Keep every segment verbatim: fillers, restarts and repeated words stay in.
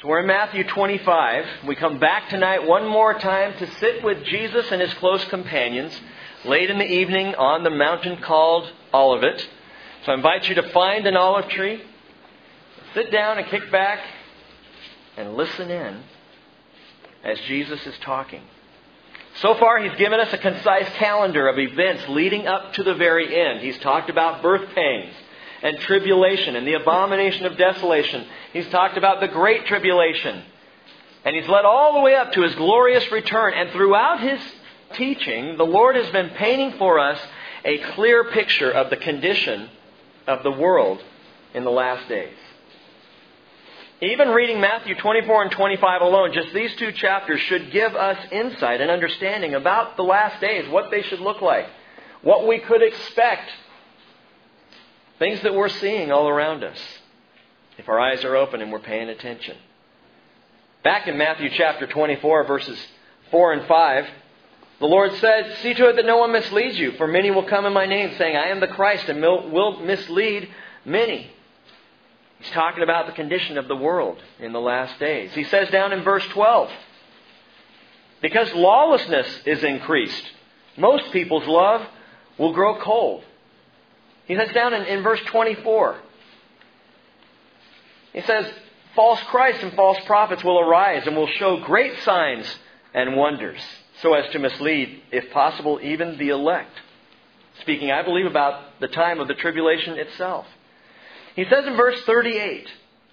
So we're in Matthew twenty-five. We come back tonight one more time to sit with Jesus and His close companions late in the evening on the mountain called Olivet. So I invite you to find an olive tree, sit down and kick back and listen in as Jesus is talking. So far, He's given us a concise calendar of events leading up to the very end. He's talked about birth pangs and tribulation and the abomination of desolation. He's talked about the great tribulation. And He's led all the way up to His glorious return. And throughout His teaching, the Lord has been painting for us a clear picture of the condition of the world in the last days. Even reading Matthew twenty-four and twenty-five alone, just these two chapters should give us insight and understanding about the last days, what they should look like, what we could expect, things that we're seeing all around us, if our eyes are open and we're paying attention. Back in Matthew chapter twenty-four, verses four and five, the Lord said, "See to it that no one misleads you, for many will come in my name, saying, I am the Christ, and will mislead many." He's talking about the condition of the world in the last days. He says down in verse twelve, "Because lawlessness is increased, most people's love will grow cold." He says down in, in verse twenty-four, he says, "False Christs and false prophets will arise and will show great signs and wonders, so as to mislead, if possible, even the elect." Speaking, I believe, about the time of the tribulation itself. He says in verse thirty-eight,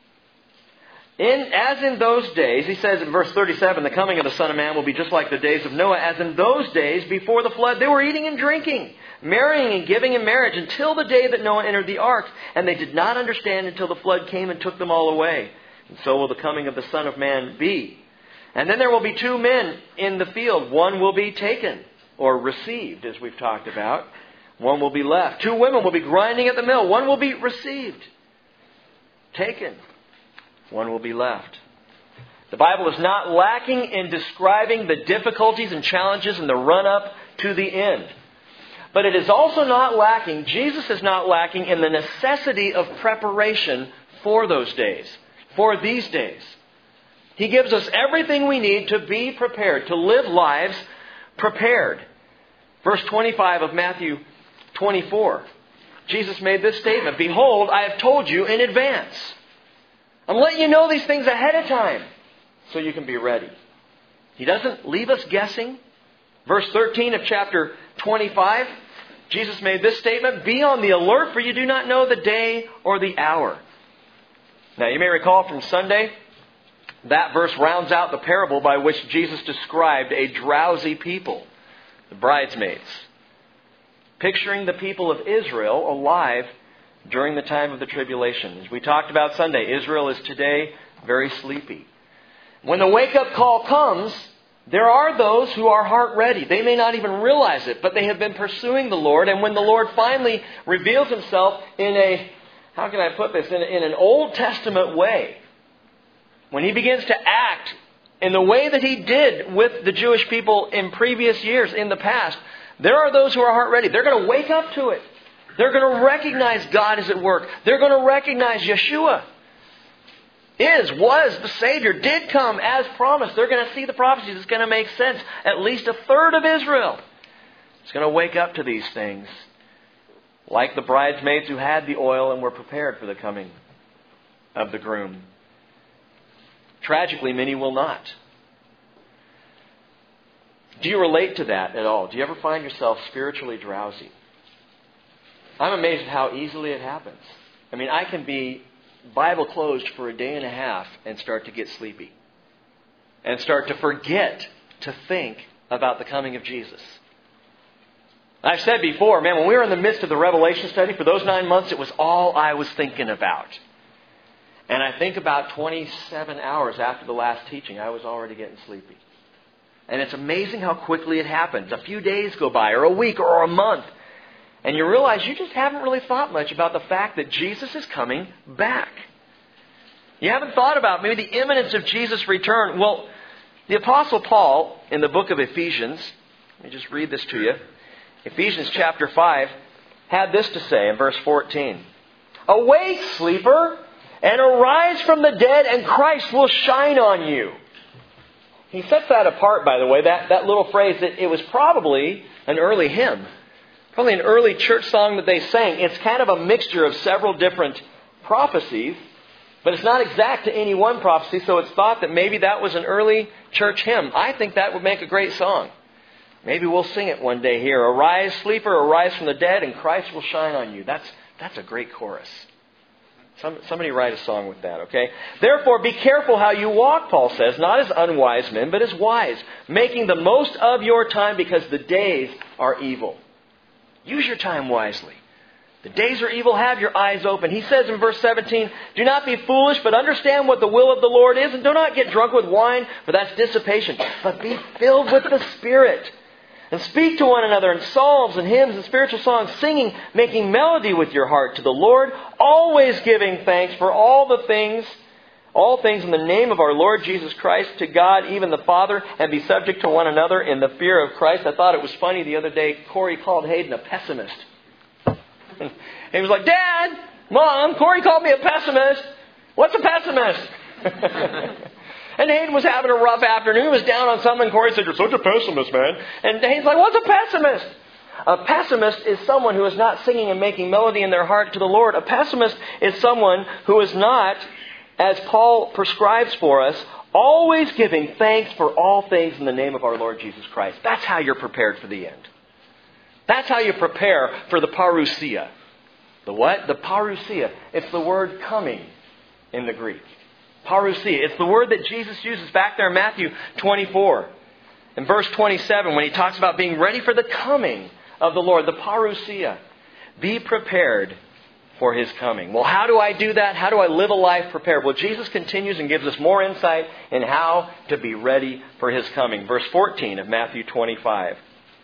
in, as in those days, he says in verse thirty-seven, "The coming of the Son of Man will be just like the days of Noah, as in those days before the flood. They were eating and drinking, marrying and giving in marriage, until the day that Noah entered the ark. And they did not understand until the flood came and took them all away. And so will the coming of the Son of Man be. And then there will be two men in the field. One will be taken," or received, as we've talked about. "One will be left. Two women will be grinding at the mill. One will be received, taken. One will be left." The Bible is not lacking in describing the difficulties and challenges in the run-up to the end. But it is also not lacking, Jesus is not lacking in the necessity of preparation for those days, for these days. He gives us everything we need to be prepared, to live lives prepared. Verse twenty-five of Matthew twenty-four. Jesus made this statement, "Behold, I have told you in advance." I'm letting you know these things ahead of time so you can be ready. He doesn't leave us guessing. Verse thirteen of chapter twenty-five, Jesus made this statement, "Be on the alert, for you do not know the day or the hour." Now, you may recall from Sunday, that verse rounds out the parable by which Jesus described a drowsy people, the bridesmaids, picturing the people of Israel alive during the time of the tribulation. As we talked about Sunday, Israel is today very sleepy. When the wake-up call comes, there are those who are heart-ready. They may not even realize it, but they have been pursuing the Lord. And when the Lord finally reveals Himself in a, how can I put this, in, in an Old Testament way, when He begins to act in the way that He did with the Jewish people in previous years, in the past, there are those who are heart ready. They're going to wake up to it. They're going to recognize God is at work. They're going to recognize Yeshua is, was the Savior, did come as promised. They're going to see the prophecies. It's going to make sense. At least a third of Israel is going to wake up to these things, like the bridesmaids who had the oil and were prepared for the coming of the groom. Tragically, many will not. Do you relate to that at all? Do you ever find yourself spiritually drowsy? I'm amazed at how easily it happens. I mean, I can be Bible closed for a day and a half and start to get sleepy. And start to forget to think about the coming of Jesus. I've said before, man, when we were in the midst of the Revelation study, for those nine months, it was all I was thinking about. And I think about twenty-seven hours after the last teaching, I was already getting sleepy. And it's amazing how quickly it happens. A few days go by, or a week, or a month. And you realize you just haven't really thought much about the fact that Jesus is coming back. You haven't thought about maybe the imminence of Jesus' return. Well, the Apostle Paul, in the book of Ephesians, let me just read this to you. Ephesians chapter five had this to say in verse fourteen. "Awake, sleeper, and arise from the dead, and Christ will shine on you. He sets that apart, by the way, that, that little phrase, that it was probably an early hymn. Probably an early church song that they sang. It's kind of a mixture of several different prophecies, but it's not exact to any one prophecy, so it's thought that maybe that was an early church hymn. I think that would make a great song. Maybe we'll sing it one day here. Arise, sleeper, arise from the dead, and Christ will shine on you. That's, that's a great chorus. Some, somebody write a song with that, okay? Therefore, be careful how you walk, Paul says, not as unwise men, but as wise, making the most of your time because the days are evil. Use your time wisely. The days are evil. Have your eyes open. He says in verse seventeen, do not be foolish, but understand what the will of the Lord is, and do not get drunk with wine, for that's dissipation, but be filled with the Spirit. And speak to one another in psalms and hymns and spiritual songs, singing, making melody with your heart to the Lord, always giving thanks for all the things, all things in the name of our Lord Jesus Christ, to God, even the Father, and be subject to one another in the fear of Christ. I thought it was funny the other day, Corey called Hayden a pessimist. And he was like, Dad, Mom, Corey called me a pessimist. What's a pessimist? And Hayden was having a rough afternoon. He was down on something. Corey said, you're such a pessimist, man. And Hayden's like, what's a pessimist? A pessimist is someone who is not singing and making melody in their heart to the Lord. A pessimist is someone who is not, as Paul prescribes for us, always giving thanks for all things in the name of our Lord Jesus Christ. That's how you're prepared for the end. That's how you prepare for the parousia. The what? The parousia. It's the word coming in the Greek. Parousia. It's the word that Jesus uses back there in Matthew twenty-four. In verse twenty-seven, when he talks about being ready for the coming of the Lord, the parousia. Be prepared for His coming. Well, how do I do that? How do I live a life prepared? Well, Jesus continues and gives us more insight in how to be ready for His coming. Verse fourteen of Matthew twenty-five.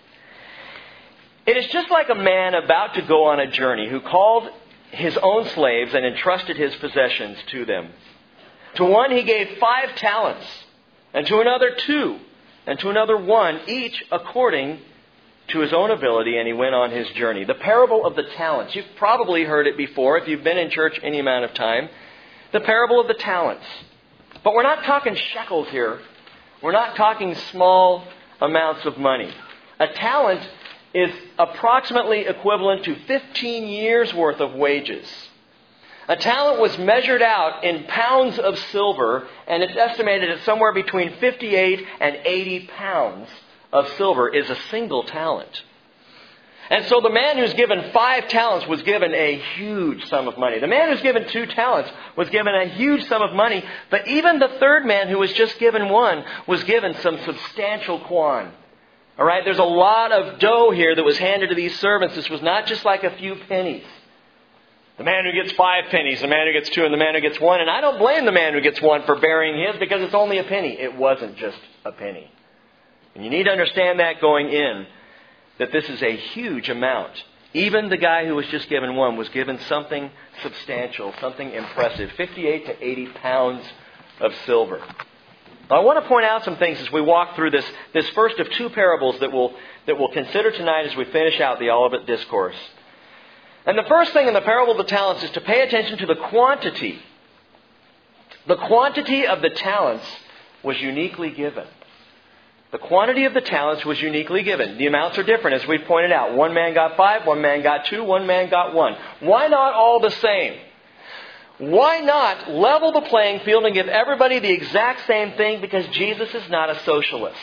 It is just like a man about to go on a journey who called his own slaves and entrusted his possessions to them. To one he gave five talents, and to another two, and to another one, each according to his own ability, and he went on his journey. The parable of the talents. You've probably heard it before if you've been in church any amount of time. The parable of the talents. But we're not talking shekels here. We're not talking small amounts of money. A talent is approximately equivalent to fifteen years worth of wages. A talent was measured out in pounds of silver, and it's estimated at somewhere between fifty-eight and eighty pounds of silver is a single talent. And so the man who's given five talents was given a huge sum of money. The man who's given two talents was given a huge sum of money. But even the third man who was just given one was given some substantial quan. All right, there's a lot of dough here that was handed to these servants. This was not just like a few pennies. The man who gets five pennies, the man who gets two, and the man who gets one. And I don't blame the man who gets one for burying his because it's only a penny. It wasn't just a penny. And you need to understand that going in, that this is a huge amount. Even the guy who was just given one was given something substantial, something impressive. fifty-eight to eighty pounds of silver. Now, I want to point out some things as we walk through this, this first of two parables that we'll, that we'll consider tonight as we finish out the Olivet Discourse. And the first thing in the parable of the talents is to pay attention to the quantity. The quantity of the talents was uniquely given. The quantity of the talents was uniquely given. The amounts are different, as we've pointed out. One man got five, one man got two, one man got one. Why not all the same? Why not level the playing field and give everybody the exact same thing? Because Jesus is not a socialist.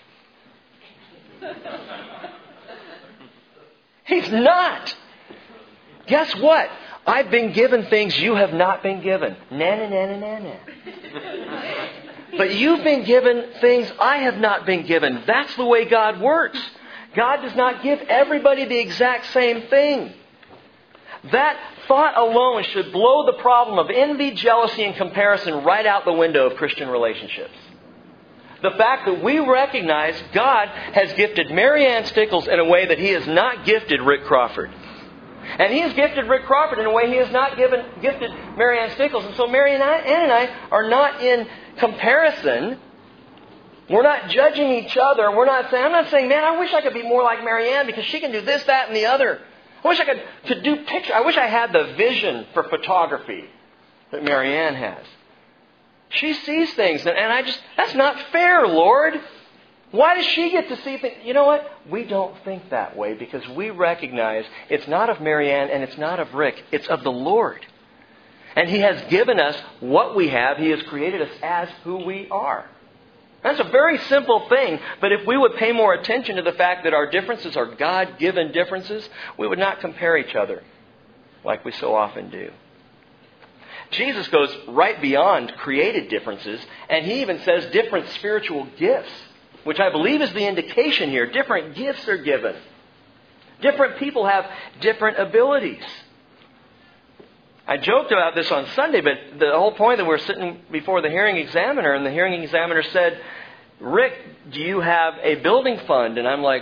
He's not. Guess what? I've been given things you have not been given. Na na na na na na. But you've been given things I have not been given. That's the way God works. God does not give everybody the exact same thing. That thought alone should blow the problem of envy, jealousy, and comparison right out the window of Christian relationships. The fact that we recognize God has gifted Mary Ann Stickles in a way that He has not gifted Rick Crawford. And He has gifted Rick Crawford in a way He has not given, gifted Mary Ann Stickles. And so Mary Ann and I are not in comparison. We're not judging each other. We're not saying, I'm not saying, man, I wish I could be more like Mary Ann because she can do this, that, and the other. I wish I could, could do pictures. I wish I had the vision for photography that Marianne has. She sees things, and I just, that's not fair, Lord. Why does she get to see things? You know what? We don't think that way because we recognize it's not of Marianne and it's not of Rick. It's of the Lord. And He has given us what we have. He has created us as who we are. That's a very simple thing, but if we would pay more attention to the fact that our differences are God-given differences, we would not compare each other like we so often do. Jesus goes right beyond created differences, and He even says different spiritual gifts, which I believe is the indication here. Different gifts are given. Different people have different abilities. I joked about this on Sunday, but the whole point that we're sitting before the hearing examiner, and the hearing examiner said, Rick, do you have a building fund? And I'm like,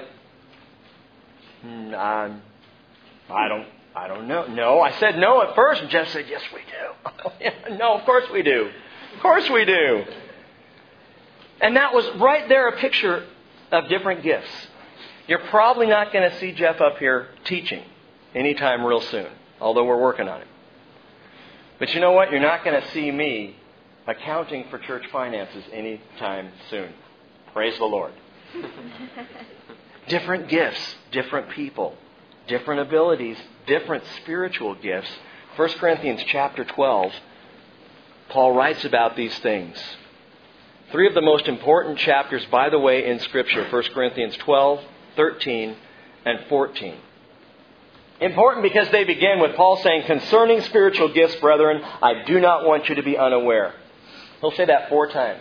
mm, I don't I don't know. No, I said no at first, and Jeff said, yes, we do. No, of course we do. Of course we do. And that was right there a picture of different gifts. You're probably not going to see Jeff up here teaching anytime real soon, although we're working on it. But you know what? You're not going to see me accounting for church finances anytime soon. Praise the Lord. Different gifts, different people, different abilities, different spiritual gifts. First Corinthians chapter twelve, Paul writes about these things. Three of the most important chapters, by the way, in Scripture. First Corinthians twelve, thirteen, and fourteen. Important because they begin with Paul saying, concerning spiritual gifts, brethren, I do not want you to be unaware. He'll say that four times.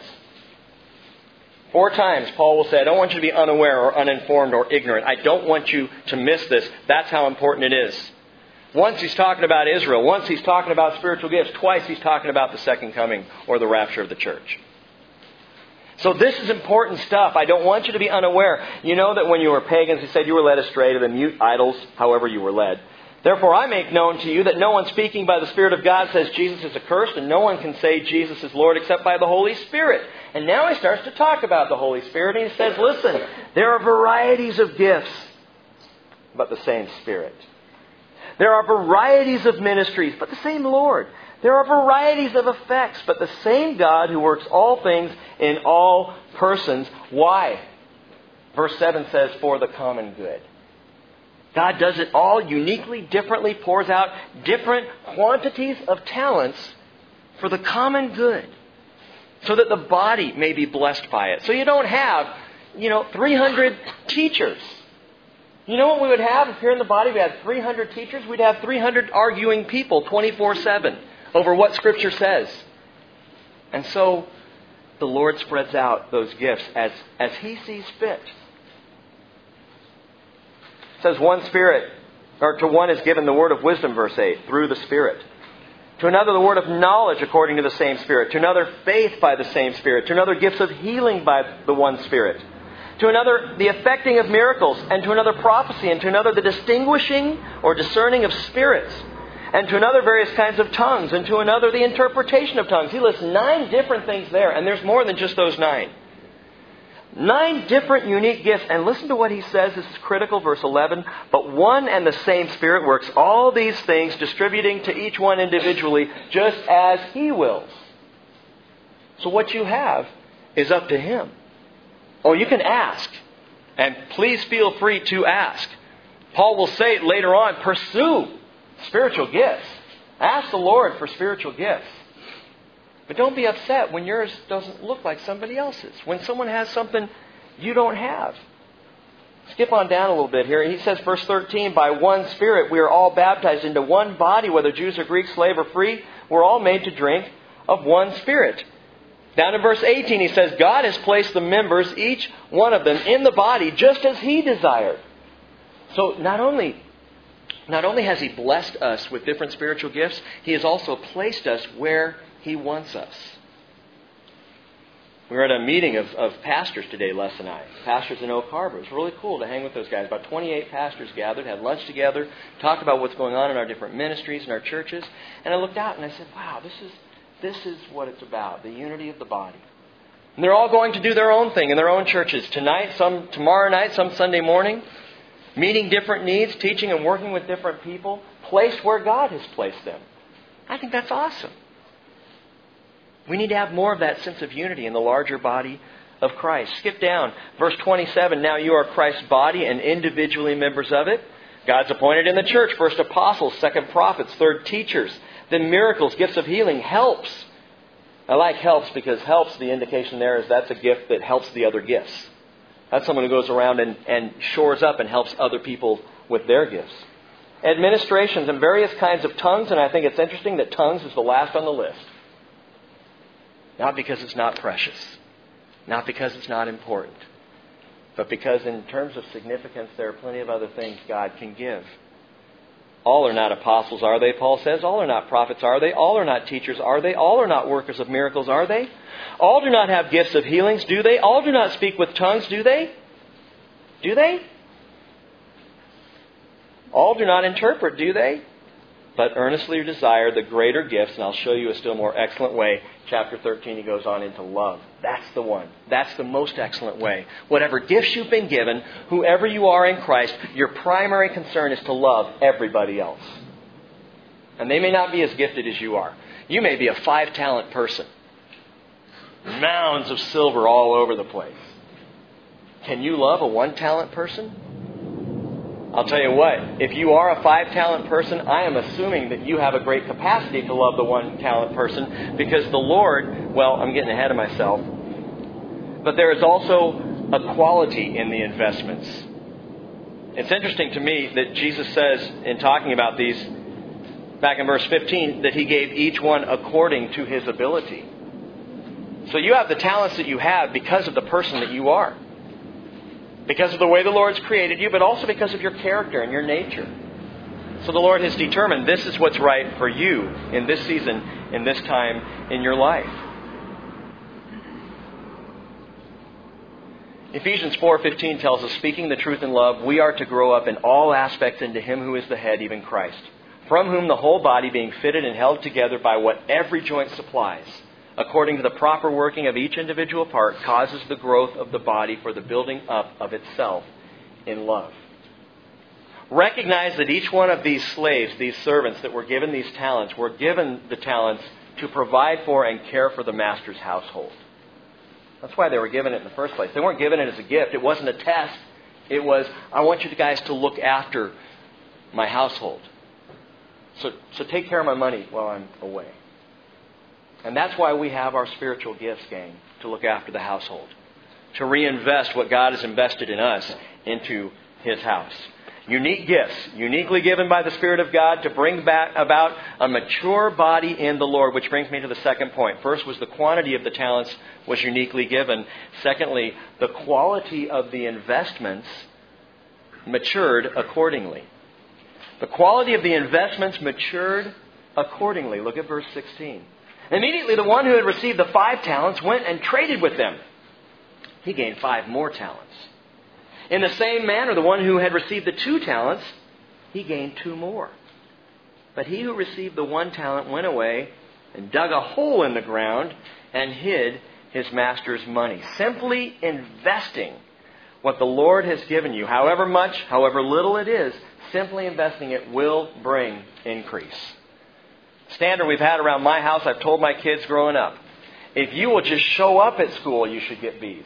Four times Paul will say, I don't want you to be unaware or uninformed or ignorant. I don't want you to miss this. That's how important it is. Once he's talking about Israel. Once he's talking about spiritual gifts. Twice he's talking about the second coming or the rapture of the church. So this is important stuff. I don't want you to be unaware. You know that when you were pagans, he said you were led astray to the mute idols, however you were led. Therefore I make known to you that no one speaking by the Spirit of God says Jesus is accursed, and no one can say Jesus is Lord except by the Holy Spirit. And now he starts to talk about the Holy Spirit, and he says, listen, there are varieties of gifts, but the same Spirit. There are varieties of ministries, but the same Lord. There are varieties of effects, but the same God who works all things in all persons. Why? Verse seven says, for the common good. God does it all uniquely, differently, pours out different quantities of talents for the common good, so that the body may be blessed by it. So you don't have, you know, three hundred teachers. You know what we would have if here in the body we had three hundred teachers? We'd have three hundred arguing people twenty-four seven over what Scripture says. And so the Lord spreads out those gifts as, as He sees fit. It says one Spirit, or to one is given the word of wisdom, verse eight, through the Spirit. To another the word of knowledge according to the same Spirit. To another faith by the same Spirit. To another gifts of healing by the one Spirit. To another the effecting of miracles. And to another prophecy. And to another the distinguishing or discerning of spirits. And to another various kinds of tongues. And to another the interpretation of tongues. He lists nine different things there. And there's more than just those nine. Nine different unique gifts. And listen to what he says. This is critical. Verse eleven. But one and the same Spirit works all these things, distributing to each one individually, just as He wills. So what you have is up to Him. Oh, you can ask. And please feel free to ask. Paul will say later on, pursue spiritual gifts. Ask the Lord for spiritual gifts. But don't be upset when yours doesn't look like somebody else's. When someone has something you don't have. Skip on down a little bit here. He says, verse thirteen, by one Spirit we are all baptized into one body, whether Jews or Greeks, slave or free. We're all made to drink of one Spirit. Down in verse eighteen he says, God has placed the members, each one of them, in the body just as He desired. So not only, not only has He blessed us with different spiritual gifts, He has also placed us where He wants us. We were at a meeting of, of pastors today, Les and I. Pastors in Oak Harbor. It was really cool to hang with those guys. About twenty-eight pastors gathered, had lunch together, talked about what's going on in our different ministries and our churches. And I looked out and I said, wow, this is this is what it's about, the unity of the body. And they're all going to do their own thing in their own churches. Tonight, some tomorrow night, some Sunday morning. Meeting different needs, teaching and working with different people. Placed where God has placed them. I think that's awesome. We need to have more of that sense of unity in the larger body of Christ. Skip down. Verse twenty-seven, now you are Christ's body and individually members of it. God's appointed in the church, first apostles, second prophets, third teachers, then miracles, gifts of healing, helps. I like helps because helps, the indication there is that's a gift that helps the other gifts. That's someone who goes around and, and shores up and helps other people with their gifts. Administrations and various kinds of tongues, and I think it's interesting that tongues is the last on the list. Not because it's not precious. Not because it's not important. But because in terms of significance, there are plenty of other things God can give. All are not apostles, are they? Paul says. All are not prophets, are they? All are not teachers, are they? All are not workers of miracles, are they? All do not have gifts of healings, do they? All do not speak with tongues, do they? Do they? All do not interpret, do they? But earnestly desire the greater gifts, and I'll show you a still more excellent way. Chapter thirteen, he goes on into love. That's the one. That's the most excellent way. Whatever gifts you've been given, whoever you are in Christ, your primary concern is to love everybody else. And they may not be as gifted as you are. You may be a five-talent person. Mounds of silver all over the place. Can you love a one-talent person? I'll tell you what, if you are a five-talent person, I am assuming that you have a great capacity to love the one-talent person because the Lord, well, I'm getting ahead of myself, but there is also a quality in the investments. It's interesting to me that Jesus says, in talking about these, back in verse fifteen, that He gave each one according to his ability. So you have the talents that you have because of the person that you are. Because of the way the Lord's created you, but also because of your character and your nature. So the Lord has determined this is what's right for you in this season, in this time in your life. Ephesians four fifteen tells us, speaking the truth in love, we are to grow up in all aspects into Him who is the head, even Christ, from whom the whole body, being fitted and held together by what every joint supplies, according to the proper working of each individual part, causes the growth of the body for the building up of itself in love. Recognize that each one of these slaves, these servants that were given these talents, were given the talents to provide for and care for the master's household. That's why they were given it in the first place. They weren't given it as a gift. It wasn't a test. It was, I want you guys to look after my household. So, so take care of my money while I'm away. And that's why we have our spiritual gifts, gang, to look after the household. To reinvest what God has invested in us into His house. Unique gifts, uniquely given by the Spirit of God to bring back about a mature body in the Lord, which brings me to the second point. First was the quantity of the talents was uniquely given. Secondly, the quality of the investments matured accordingly. The quality of the investments matured accordingly. Look at verse sixteen. Immediately the one who had received the five talents went and traded with them. He gained five more talents. In the same manner, the one who had received the two talents, he gained two more. But he who received the one talent went away and dug a hole in the ground and hid his master's money. Simply investing what the Lord has given you, however much, however little it is, simply investing it will bring increase. Standard we've had around my house, I've told my kids growing up, if you will just show up at school, you should get B's.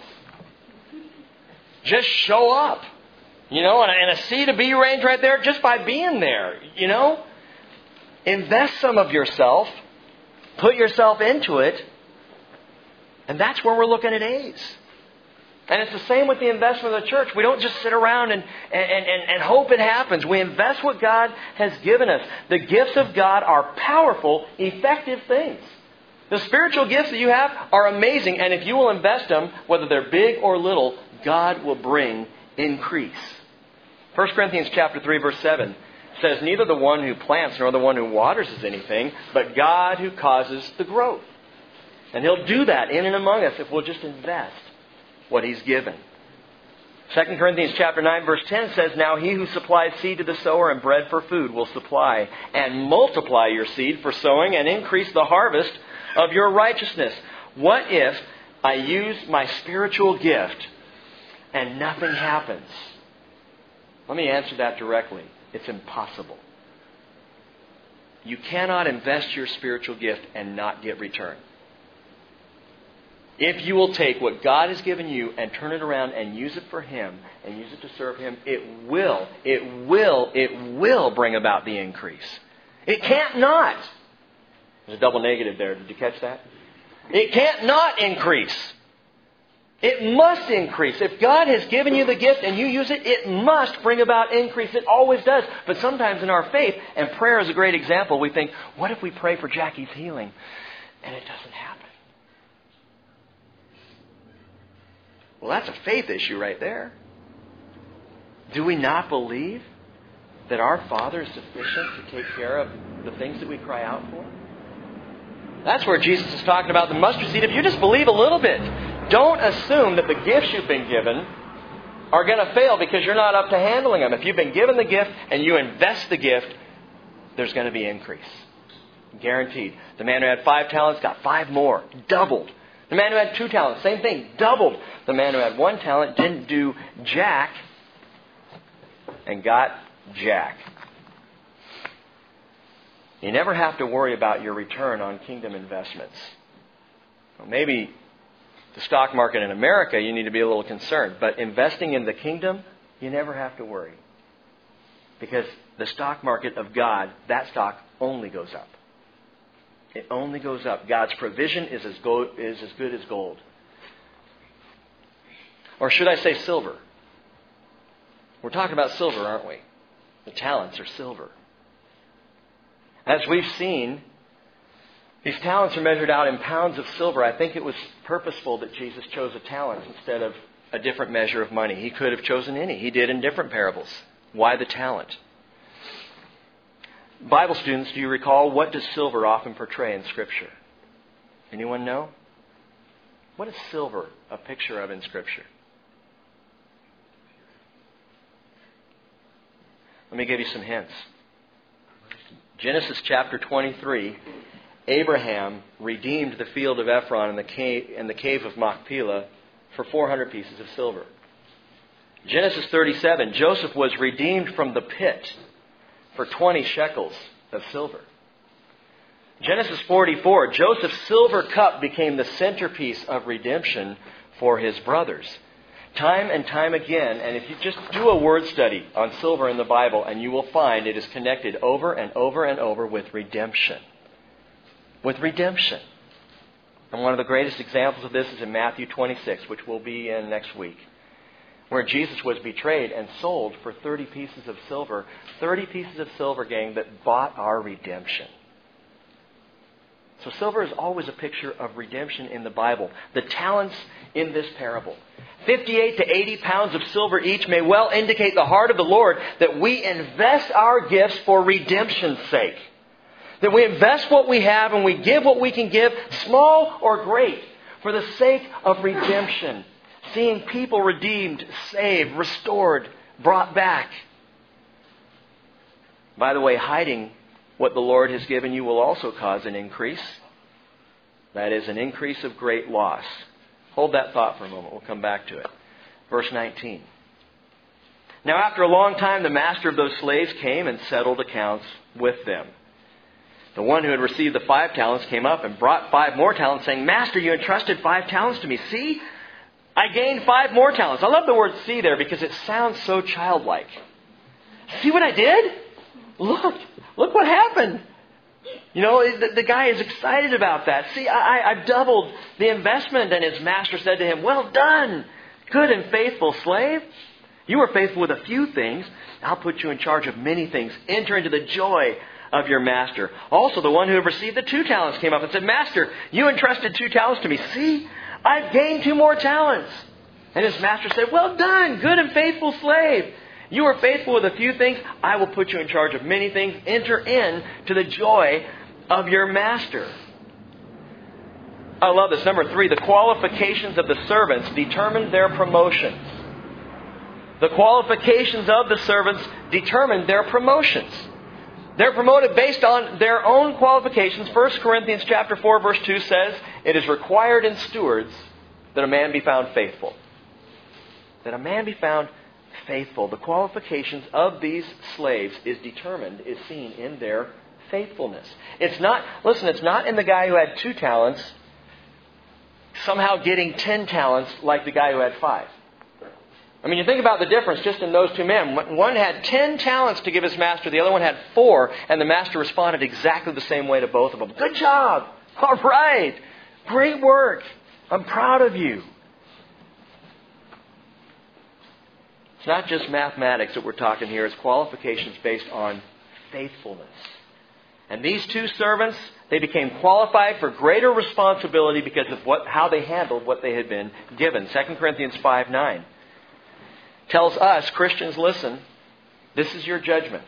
Just show up. You know, and a C to B range right there just by being there. You know, invest some of yourself. Put yourself into it. And that's where we're looking at A's. And it's the same with the investment of the church. We don't just sit around and, and, and, and hope it happens. We invest what God has given us. The gifts of God are powerful, effective things. The spiritual gifts that you have are amazing. And if you will invest them, whether they're big or little, God will bring increase. First Corinthians chapter three, verse seven says, neither the one who plants nor the one who waters is anything, but God who causes the growth. And He'll do that in and among us if we'll just invest what He's given. Second Corinthians chapter nine, verse ten says, now He who supplies seed to the sower and bread for food will supply and multiply your seed for sowing and increase the harvest of your righteousness. What if I use my spiritual gift and nothing happens? Let me answer that directly. It's impossible. You cannot invest your spiritual gift and not get return. If you will take what God has given you and turn it around and use it for Him and use it to serve Him, it will, it will, it will bring about the increase. It can't not. There's a double negative there. Did you catch that? It can't not increase. It must increase. If God has given you the gift and you use it, it must bring about increase. It always does. But sometimes in our faith, and prayer is a great example, we think, what if we pray for Jackie's healing and it doesn't happen? Well, that's a faith issue right there. Do we not believe that our Father is sufficient to take care of the things that we cry out for? That's where Jesus is talking about the mustard seed. If you just believe a little bit, don't assume that the gifts you've been given are going to fail because you're not up to handling them. If you've been given the gift and you invest the gift, there's going to be increase. Guaranteed. The man who had five talents got five more. Doubled. The man who had two talents, same thing, doubled. The man who had one talent didn't do jack and got jack. You never have to worry about your return on kingdom investments. Well, maybe the stock market in America, you need to be a little concerned. But investing in the kingdom, you never have to worry. Because the stock market of God, that stock only goes up. It only goes up. God's provision is as, go- is as good as gold. Or should I say silver? We're talking about silver, aren't we? The talents are silver. As we've seen, these talents are measured out in pounds of silver. I think it was purposeful that Jesus chose a talent instead of a different measure of money. He could have chosen any. He did in different parables. Why the talent? Bible students, do you recall, what does silver often portray in Scripture? Anyone know? What is silver a picture of in Scripture? Let me give you some hints. Genesis chapter twenty-three, Abraham redeemed the field of Ephron and the cave, and the cave of Machpelah for four hundred pieces of silver. Genesis thirty-seven, Joseph was redeemed from the pit for twenty shekels of silver. Genesis forty-four, Joseph's silver cup became the centerpiece of redemption for his brothers. Time and time again, and if you just do a word study on silver in the Bible, and you will find it is connected over and over and over with redemption. With redemption. And one of the greatest examples of this is in Matthew twenty-six, which we'll be in next week, where Jesus was betrayed and sold for thirty pieces of silver. thirty pieces of silver, gang, that bought our redemption. So silver is always a picture of redemption in the Bible. The talents in this parable, fifty-eight to eighty pounds of silver each, may well indicate the heart of the Lord that we invest our gifts for redemption's sake. That we invest what we have and we give what we can give, small or great, for the sake of redemption. Seeing people redeemed, saved, restored, brought back. By the way, hiding what the Lord has given you will also cause an increase. That is, an increase of great loss. Hold that thought for a moment. We'll come back to it. Verse nineteen. Now after a long time, the master of those slaves came and settled accounts with them. The one who had received the five talents came up and brought five more talents, saying, Master, you entrusted five talents to me. See, I gained five more talents. I love the word see there because it sounds so childlike. See what I did? Look, look what happened. You know, the, the guy is excited about that. See, I, I, I've doubled the investment. And his master said to him, well done, good and faithful slave. You were faithful with a few things. I'll put you in charge of many things. Enter into the joy of your master. Also, the one who had received the two talents came up and said, Master, you entrusted two talents to me. See, I've gained two more talents. And his master said, well done, good and faithful slave. You are faithful with a few things. I will put you in charge of many things. Enter in to the joy of your master. I love this. Number three, the qualifications of the servants determined their promotions. The qualifications of the servants determined their promotions. They're promoted based on their own qualifications. First Corinthians chapter four, verse two says, it is required in stewards that a man be found faithful. That a man be found faithful. The qualifications of these slaves is determined, is seen in their faithfulness. It's not, listen, it's not in the guy who had two talents somehow getting ten talents like the guy who had five. I mean, you think about the difference just in those two men. One had ten talents to give his master. The other one had four. And the master responded exactly the same way to both of them. Good job. All right. Great work. I'm proud of you. It's not just mathematics that we're talking here. It's qualifications based on faithfulness. And these two servants, they became qualified for greater responsibility because of what, how they handled what they had been given. Second Corinthians five nine tells us, Christians, listen, this is your judgment.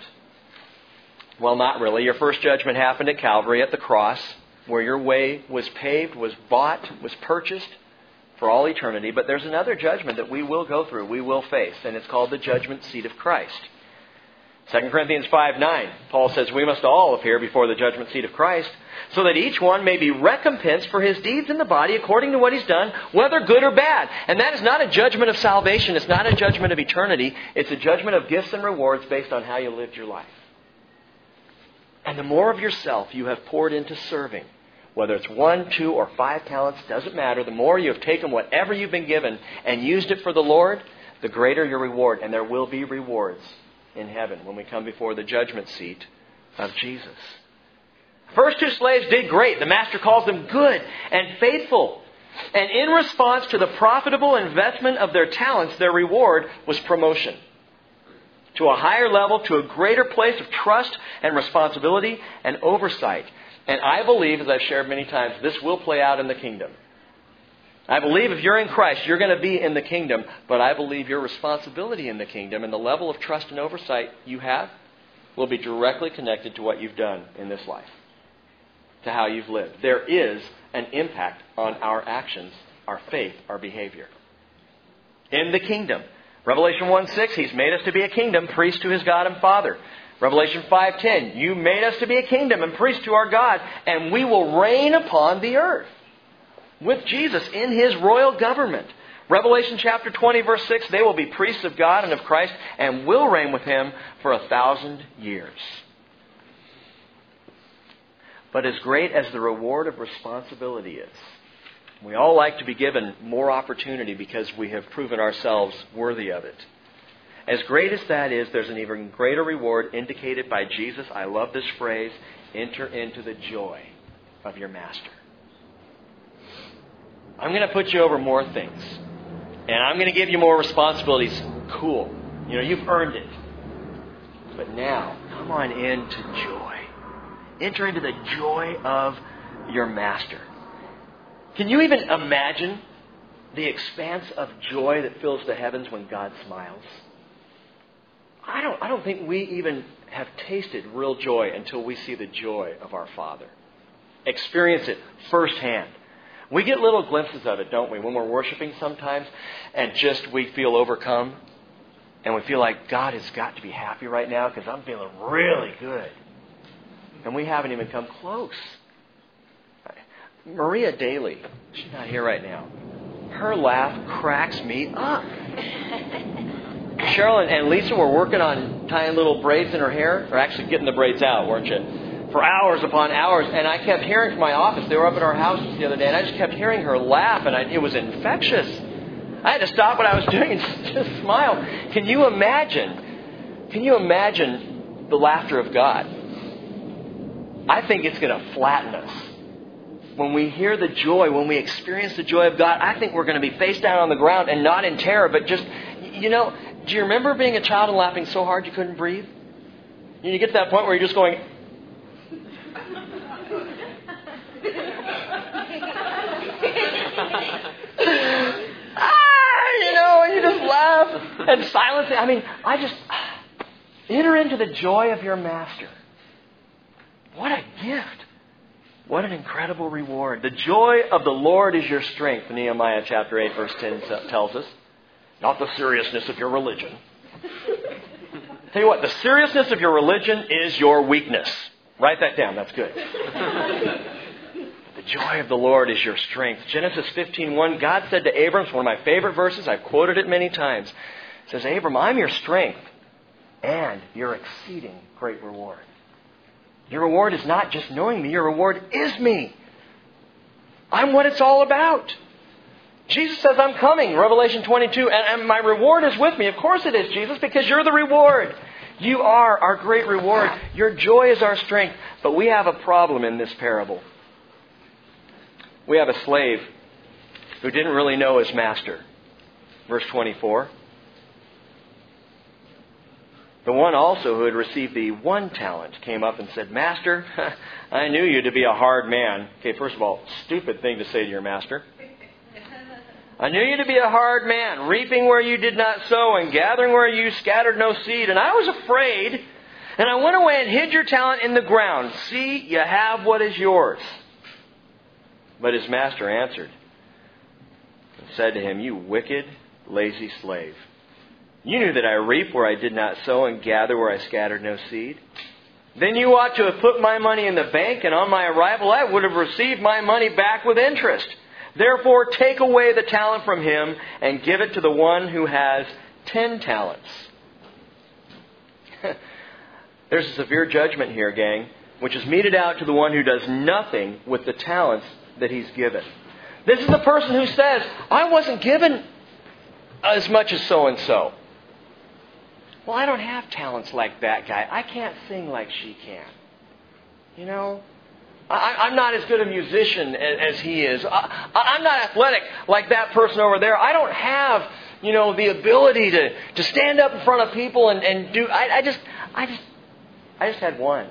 Well, not really. Your first judgment happened at Calvary at the cross, where your way was paved, was bought, was purchased for all eternity. But there's another judgment that we will go through, we will face, and it's called the judgment seat of Christ. Second Corinthians five nine, Paul says, we must all appear before the judgment seat of Christ, so that each one may be recompensed for his deeds in the body according to what he's done, whether good or bad. And that is not a judgment of salvation. It's not a judgment of eternity. It's a judgment of gifts and rewards based on how you lived your life. And the more of yourself you have poured into serving, whether it's one, two, or five talents, doesn't matter. The more you have taken whatever you've been given and used it for the Lord, the greater your reward. And there will be rewards in heaven when we come before the judgment seat of Jesus. First two slaves did great. The master calls them good and faithful. And in response to the profitable investment of their talents, their reward was promotion to a higher level, to a greater place of trust and responsibility and oversight. And I believe, as I've shared many times, this will play out in the kingdom. I believe if you're in Christ, you're going to be in the kingdom. But I believe your responsibility in the kingdom and the level of trust and oversight you have will be directly connected to what you've done in this life, to how you've lived. There is an impact on our actions, our faith, our behavior. In the kingdom. Revelation one six, He's made us to be a kingdom, priest to His God and Father. Revelation five ten, you made us to be a kingdom and priest to our God, and we will reign upon the earth with Jesus in His royal government. Revelation chapter twenty, verse six, they will be priests of God and of Christ and will reign with Him for a thousand years. But as great as the reward of responsibility is, we all like to be given more opportunity because we have proven ourselves worthy of it. As great as that is, there's an even greater reward indicated by Jesus. I love this phrase, enter into the joy of your master. I'm going to put you over more things. And I'm going to give you more responsibilities. Cool. You know, you've earned it. But now, come on into joy. Enter into the joy of your master. Can you even imagine the expanse of joy that fills the heavens when God smiles? I don't, I don't think we even have tasted real joy until we see the joy of our Father. Experience it firsthand. We get little glimpses of it, don't we, when we're worshiping sometimes and just we feel overcome and we feel like God has got to be happy right now because I'm feeling really good. And we haven't even come close. Maria Daly, she's not here right now. Her laugh cracks me up. Cheryl and Lisa were working on tying little braids in her hair, or actually getting the braids out, weren't you? For hours upon hours. And I kept hearing from my office, they were up at our house the other day, and I just kept hearing her laugh, and I, it was infectious. I had to stop what I was doing and just smile. Can you imagine? Can you imagine the laughter of God? I think it's going to flatten us. When we hear the joy, when we experience the joy of God, I think we're going to be face down on the ground and not in terror, but just, you know, do you remember being a child and laughing so hard you couldn't breathe? You get to that point where you're just going... ah, you know, and you just laugh and silence. I mean, I just... enter into the joy of your master. What a gift. What an incredible reward. The joy of the Lord is your strength, Nehemiah chapter eight, verse ten tells us. Not the seriousness of your religion. Tell you what, the seriousness of your religion is your weakness. Write that down. That's good. The joy of the Lord is your strength. Genesis fifteen one, God said to Abram, it's one of my favorite verses. I've quoted it many times. It says, Abram, I'm your strength and your exceeding great reward. Your reward is not just knowing me. Your reward is me. I'm what it's all about. Jesus says, I'm coming, Revelation twenty-two, and, and my reward is with me. Of course it is, Jesus, because you're the reward. You are our great reward. Your joy is our strength. But we have a problem in this parable. We have a slave who didn't really know his master. Verse twenty-four. The one also who had received the one talent came up and said, Master, I knew you to be a hard man. Okay, first of all, stupid thing to say to your master. I knew you to be a hard man, reaping where you did not sow and gathering where you scattered no seed. And I was afraid, and I went away and hid your talent in the ground. See, you have what is yours. But his master answered and said to him, You wicked, lazy slave. You knew that I reap where I did not sow and gather where I scattered no seed. Then you ought to have put my money in the bank, and on my arrival I would have received my money back with interest. Therefore take away the talent from him and give it to the one who has ten talents. There's a severe judgment here, gang, which is meted out to the one who does nothing with the talents that he's given. This is the person who says, I wasn't given as much as so-and-so. Well, I don't have talents like that guy. I can't sing like she can. You know, I, I'm not as good a musician as, as he is. I, I'm not athletic like that person over there. I don't have, you know, the ability to, to stand up in front of people and, and do... I, I just, I just, I just had one.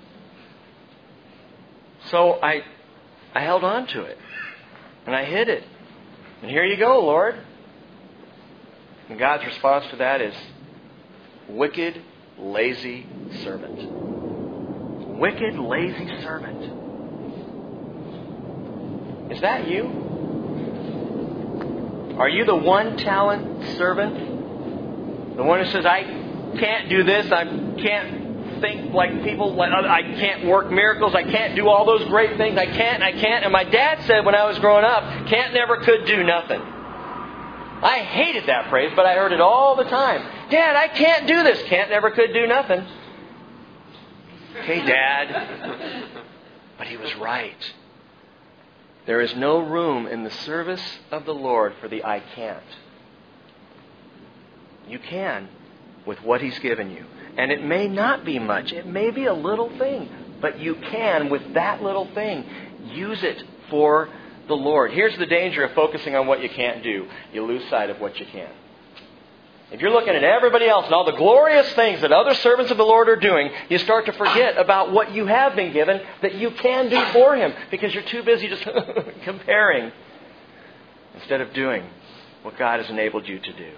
So I, I held on to it. And I hid it. And here you go, Lord. And God's response to that is, wicked, lazy servant. Wicked, lazy servant. Is that you? Are you the one talent servant? The one who says, I can't do this, I can't think like people, I can't work miracles, I can't do all those great things, I can't, I can't. And my dad said when I was growing up, can't, never, could, do nothing. I hated that phrase, but I heard it all the time. Dad, I can't do this. Can't, never, could, do nothing. Okay, Dad. But he was right. There is no room in the service of the Lord for the I can't. You can with what He's given you. And it may not be much. It may be a little thing. But you can, with that little thing, use it for the Lord. Here's the danger of focusing on what you can't do. You lose sight of what you can. If you're looking at everybody else and all the glorious things that other servants of the Lord are doing, you start to forget about what you have been given that you can do for Him because you're too busy just comparing instead of doing what God has enabled you to do.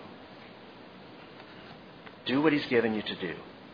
Do what He's given you to do.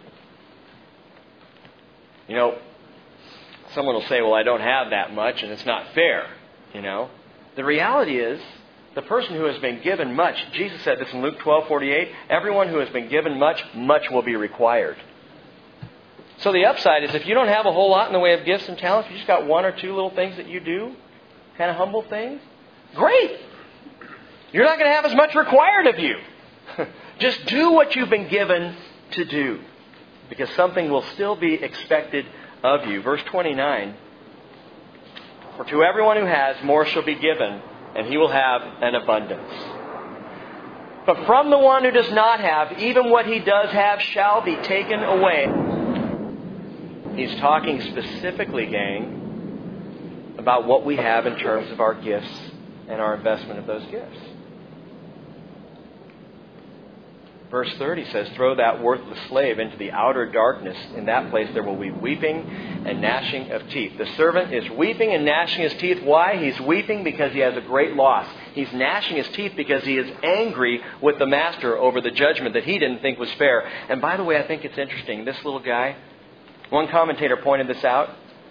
You know, someone will say, well, I don't have that much and it's not fair. You know, the reality is, the person who has been given much, Jesus said this in Luke twelve forty-eight, everyone who has been given much, much will be required. So the upside is if you don't have a whole lot in the way of gifts and talents, you just got one or two little things that you do, kind of humble things, great. You're not going to have as much required of you. Just do what you've been given to do, because something will still be expected of you. Verse twenty-nine, for to everyone who has, more shall be given, and he will have an abundance. But from the one who does not have, even what he does have shall be taken away. He's talking specifically, gang, about what we have in terms of our gifts and our investment of those gifts. Verse thirty says, throw that worthless slave into the outer darkness. In that place there will be weeping and gnashing of teeth. The servant is weeping and gnashing his teeth. Why? He's weeping because he has a great loss. He's gnashing his teeth because he is angry with the master over the judgment that he didn't think was fair. And by the way, I think it's interesting. This little guy, one commentator pointed this out.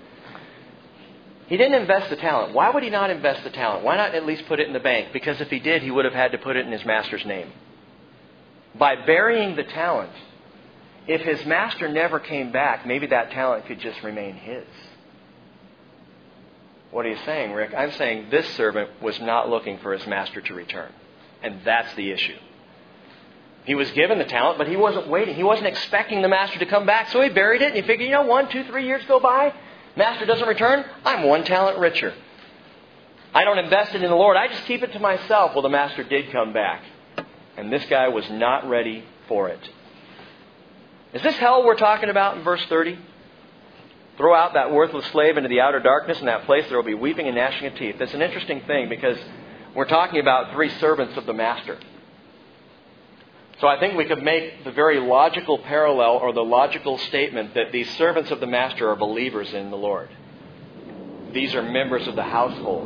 He didn't invest the talent. Why would he not invest the talent? Why not at least put it in the bank? Because if he did, he would have had to put it in his master's name. By burying the talent, if his master never came back, maybe that talent could just remain his. What are you saying, Rick? I'm saying this servant was not looking for his master to return. And that's the issue. He was given the talent, but he wasn't waiting. He wasn't expecting the master to come back, so he buried it. And he figured, you know, one, two, three years go by, master doesn't return, I'm one talent richer. I don't invest it in the Lord. I just keep it to myself. Well, the master did come back. And this guy was not ready for it. Is this hell we're talking about in verse thirty? Throw out that worthless slave into the outer darkness. In that place there will be weeping and gnashing of teeth. That's an interesting thing because we're talking about three servants of the master. So I think we could make the very logical parallel or the logical statement that these servants of the master are believers in the Lord. These are members of the household.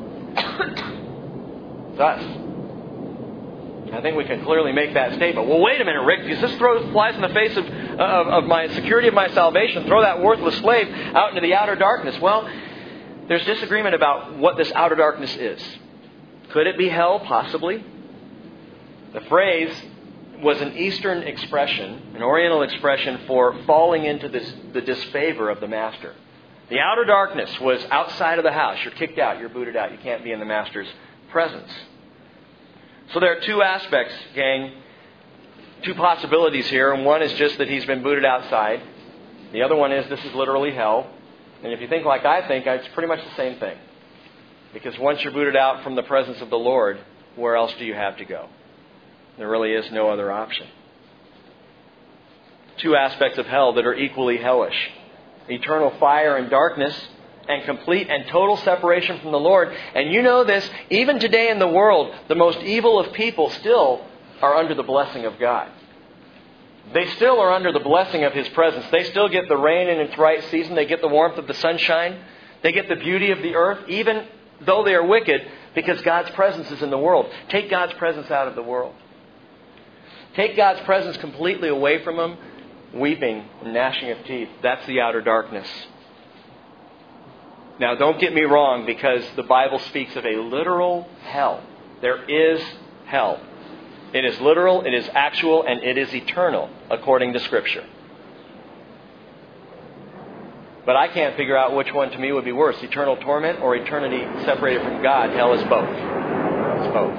Thus, I think we can clearly make that statement. Well, wait a minute, Rick, because this throws flies in the face of, of, of my security of my salvation. Throw that worthless slave out into the outer darkness. Well, there's disagreement about what this outer darkness is. Could it be hell? Possibly. The phrase was an Eastern expression, an Oriental expression for falling into this, the disfavor of the master. The outer darkness was outside of the house. You're kicked out. You're booted out. You can't be in the master's presence. So there are two aspects, gang, two possibilities here. And one is just that he's been booted outside. The other one is this is literally hell. And if you think like I think, it's pretty much the same thing. Because once you're booted out from the presence of the Lord, where else do you have to go? There really is no other option. Two aspects of hell that are equally hellish. Eternal fire and darkness and complete and total separation from the Lord. And you know this, even today in the world, the most evil of people still are under the blessing of God. They still are under the blessing of His presence. They still get the rain in its right season. They get the warmth of the sunshine. They get the beauty of the earth, even though they are wicked, because God's presence is in the world. Take God's presence out of the world. Take God's presence completely away from them, weeping and gnashing of teeth. That's the outer darkness. Now, don't get me wrong, because the Bible speaks of a literal hell. There is hell. It is literal, it is actual, and it is eternal, according to Scripture. But I can't figure out which one to me would be worse, eternal torment or eternity separated from God. Hell is both. It's both.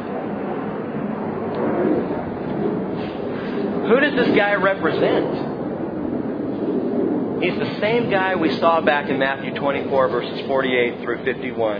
Who does this guy represent? He's the same guy we saw back in Matthew twenty-four, verses forty-eight through fifty-one.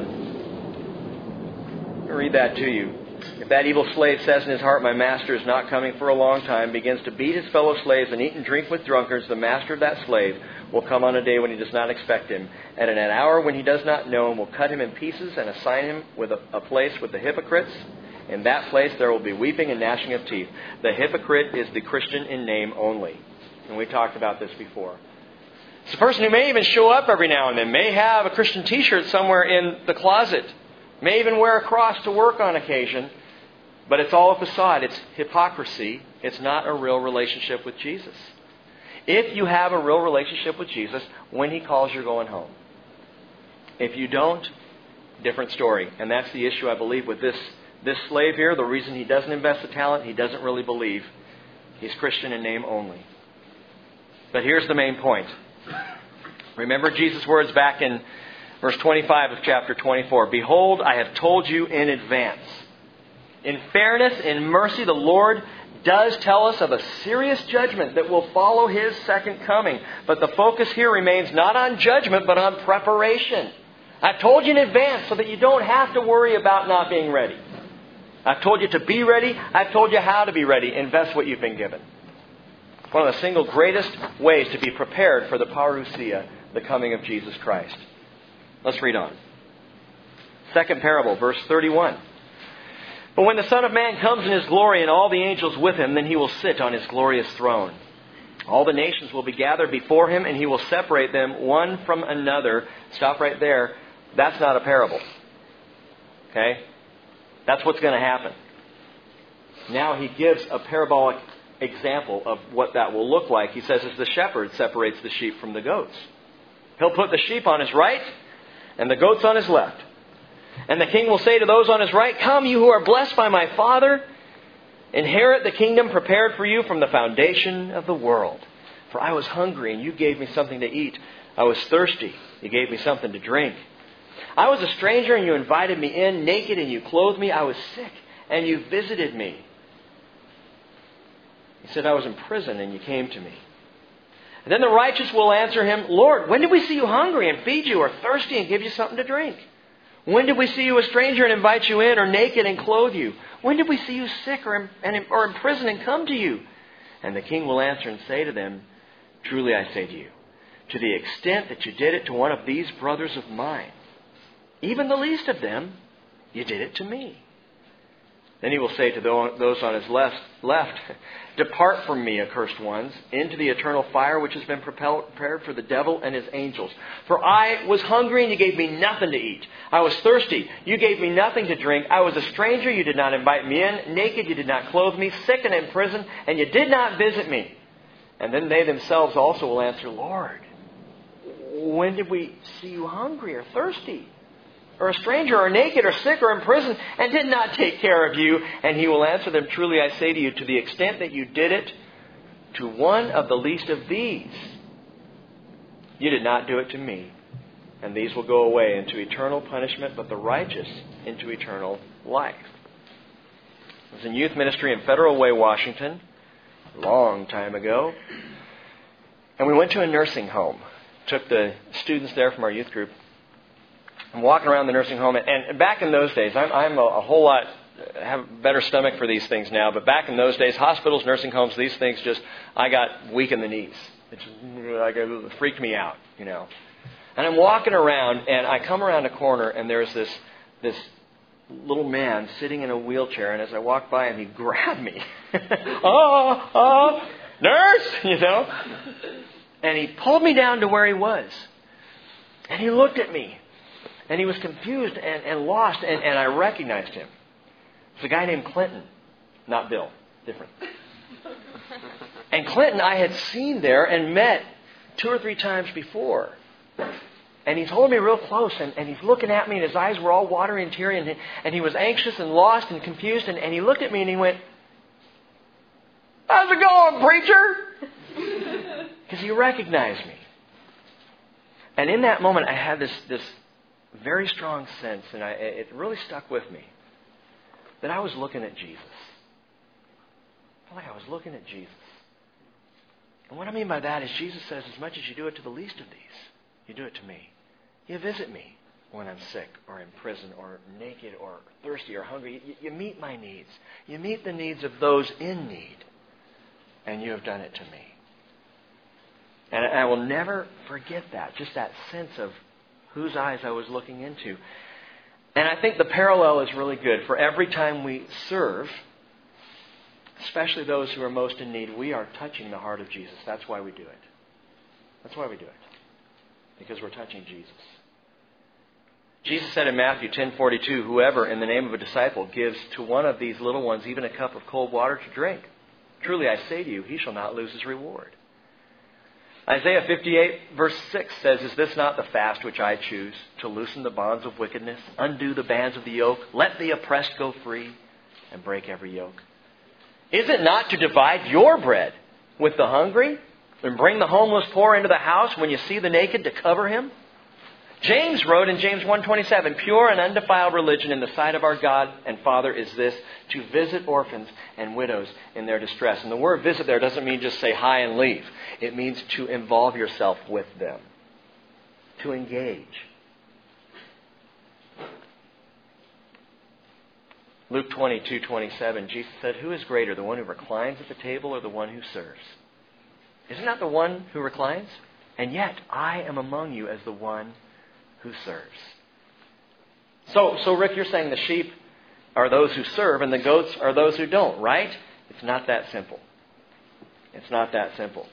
I'll read that to you. If that evil slave says in his heart, my master is not coming for a long time, begins to beat his fellow slaves and eat and drink with drunkards, the master of that slave will come on a day when he does not expect him, and in an hour when he does not know him will cut him in pieces and assign him with a, a place with the hypocrites. In that place there will be weeping and gnashing of teeth. The hypocrite is the Christian in name only. And we talked about this before. It's a person who may even show up every now and then, may have a Christian t-shirt somewhere in the closet, may even wear a cross to work on occasion, but it's all a facade. It's hypocrisy. It's not a real relationship with Jesus. If you have a real relationship with Jesus, when He calls, you're going home. If you don't, different story. And that's the issue, I believe, with this, this slave here. The reason he doesn't invest the talent, he doesn't really believe. He's Christian in name only. But here's the main point. Remember Jesus' words back in verse twenty-five of chapter twenty-four. Behold, I have told you in advance. In fairness, in mercy, the Lord does tell us of a serious judgment that will follow His second coming. But the focus here remains not on judgment, but on preparation. I've told you in advance so that you don't have to worry about not being ready. I've told you to be ready. I've told you how to be ready. Invest what you've been given. One of the single greatest ways to be prepared for the parousia, the coming of Jesus Christ. Let's read on. Second parable, verse thirty-one. But when the Son of Man comes in His glory and all the angels with Him, then He will sit on His glorious throne. All the nations will be gathered before Him, and He will separate them one from another. Stop right there. That's not a parable. Okay? That's what's going to happen. Now He gives a parabolic example of what that will look like. He says, as the shepherd separates the sheep from the goats. He'll put the sheep on His right and the goats on His left. And the King will say to those on His right, come, you who are blessed by my Father, inherit the kingdom prepared for you from the foundation of the world. For I was hungry, and you gave me something to eat. I was thirsty. You gave me something to drink. I was a stranger, and you invited me in. Naked, and you clothed me. I was sick, and you visited me. He said, I was in prison, and you came to me. And then the righteous will answer Him, Lord, when did we see you hungry and feed you, or thirsty and give you something to drink? When did we see you a stranger and invite you in, or naked and clothe you? When did we see you sick or in, and, or in prison and come to you? And the king will answer and say to them, truly I say to you, to the extent that you did it to one of these brothers of mine, even the least of them, you did it to me. Then he will say to those on his left, left, depart from me, accursed ones, into the eternal fire which has been prepared for the devil and his angels. For I was hungry and you gave me nothing to eat. I was thirsty. You gave me nothing to drink. I was a stranger. You did not invite me in. Naked. You did not clothe me. Sick and in prison. And you did not visit me. And then they themselves also will answer, Lord, when did we see you hungry or thirsty, or a stranger, or naked, or sick, or in prison, and did not take care of you? And he will answer them, truly I say to you, to the extent that you did it to one of the least of these, you did not do it to me. And these will go away into eternal punishment, but the righteous into eternal life. I was in youth ministry in Federal Way, Washington, a long time ago. And we went to a nursing home. Took the students there from our youth group. I'm walking around the nursing home, and back in those days, I'm, I'm a, a whole lot, have a better stomach for these things now, but back in those days, hospitals, nursing homes, these things just, I got weak in the knees. It just like, it freaked me out, you know. And I'm walking around, and I come around a corner, and there's this this little man sitting in a wheelchair, and as I walked by him, he grabbed me. oh, oh, nurse, you know. And he pulled me down to where he was. And he looked at me. And he was confused and, and lost, and, and I recognized him. It's a guy named Clinton. Not Bill. Different. And Clinton I had seen there and met two or three times before. And he's holding me real close, and, and he's looking at me, and his eyes were all watery and teary, and, and he was anxious and lost and confused, and, and he looked at me and he went, how's it going, preacher? Because he recognized me. And in that moment, I had this this very strong sense, and I, it really stuck with me, that I was looking at Jesus. I felt like I was looking at Jesus. And what I mean by that is Jesus says, as much as you do it to the least of these, you do it to me. You visit me when I'm sick or in prison or naked or thirsty or hungry. You, you meet my needs. You meet the needs of those in need. And you have done it to me. And I will never forget that, just that sense of whose eyes I was looking into. And I think the parallel is really good. For every time we serve, especially those who are most in need, we are touching the heart of Jesus. That's why we do it. That's why we do it. Because we're touching Jesus. Jesus said in Matthew ten forty-two, whoever in the name of a disciple gives to one of these little ones even a cup of cold water to drink, truly I say to you, he shall not lose his reward. Isaiah fifty-eight verse six says, is this not the fast which I choose, to loosen the bonds of wickedness, undo the bands of the yoke, let the oppressed go free, and break every yoke? Is it not to divide your bread with the hungry, and bring the homeless poor into the house when you see the naked to cover him? James wrote in James one twenty-seven, pure and undefiled religion in the sight of our God and Father is this, to visit orphans and widows in their distress. And the word visit there doesn't mean just say hi and leave. It means to involve yourself with them. To engage. Luke twenty-two twenty-seven, Jesus said, who is greater, the one who reclines at the table or the one who serves? Is it not the one who reclines? And yet I am among you as the one who serves. So, so Rick, you're saying the sheep are those who serve and the goats are those who don't, right? It's not that simple. It's not that simple.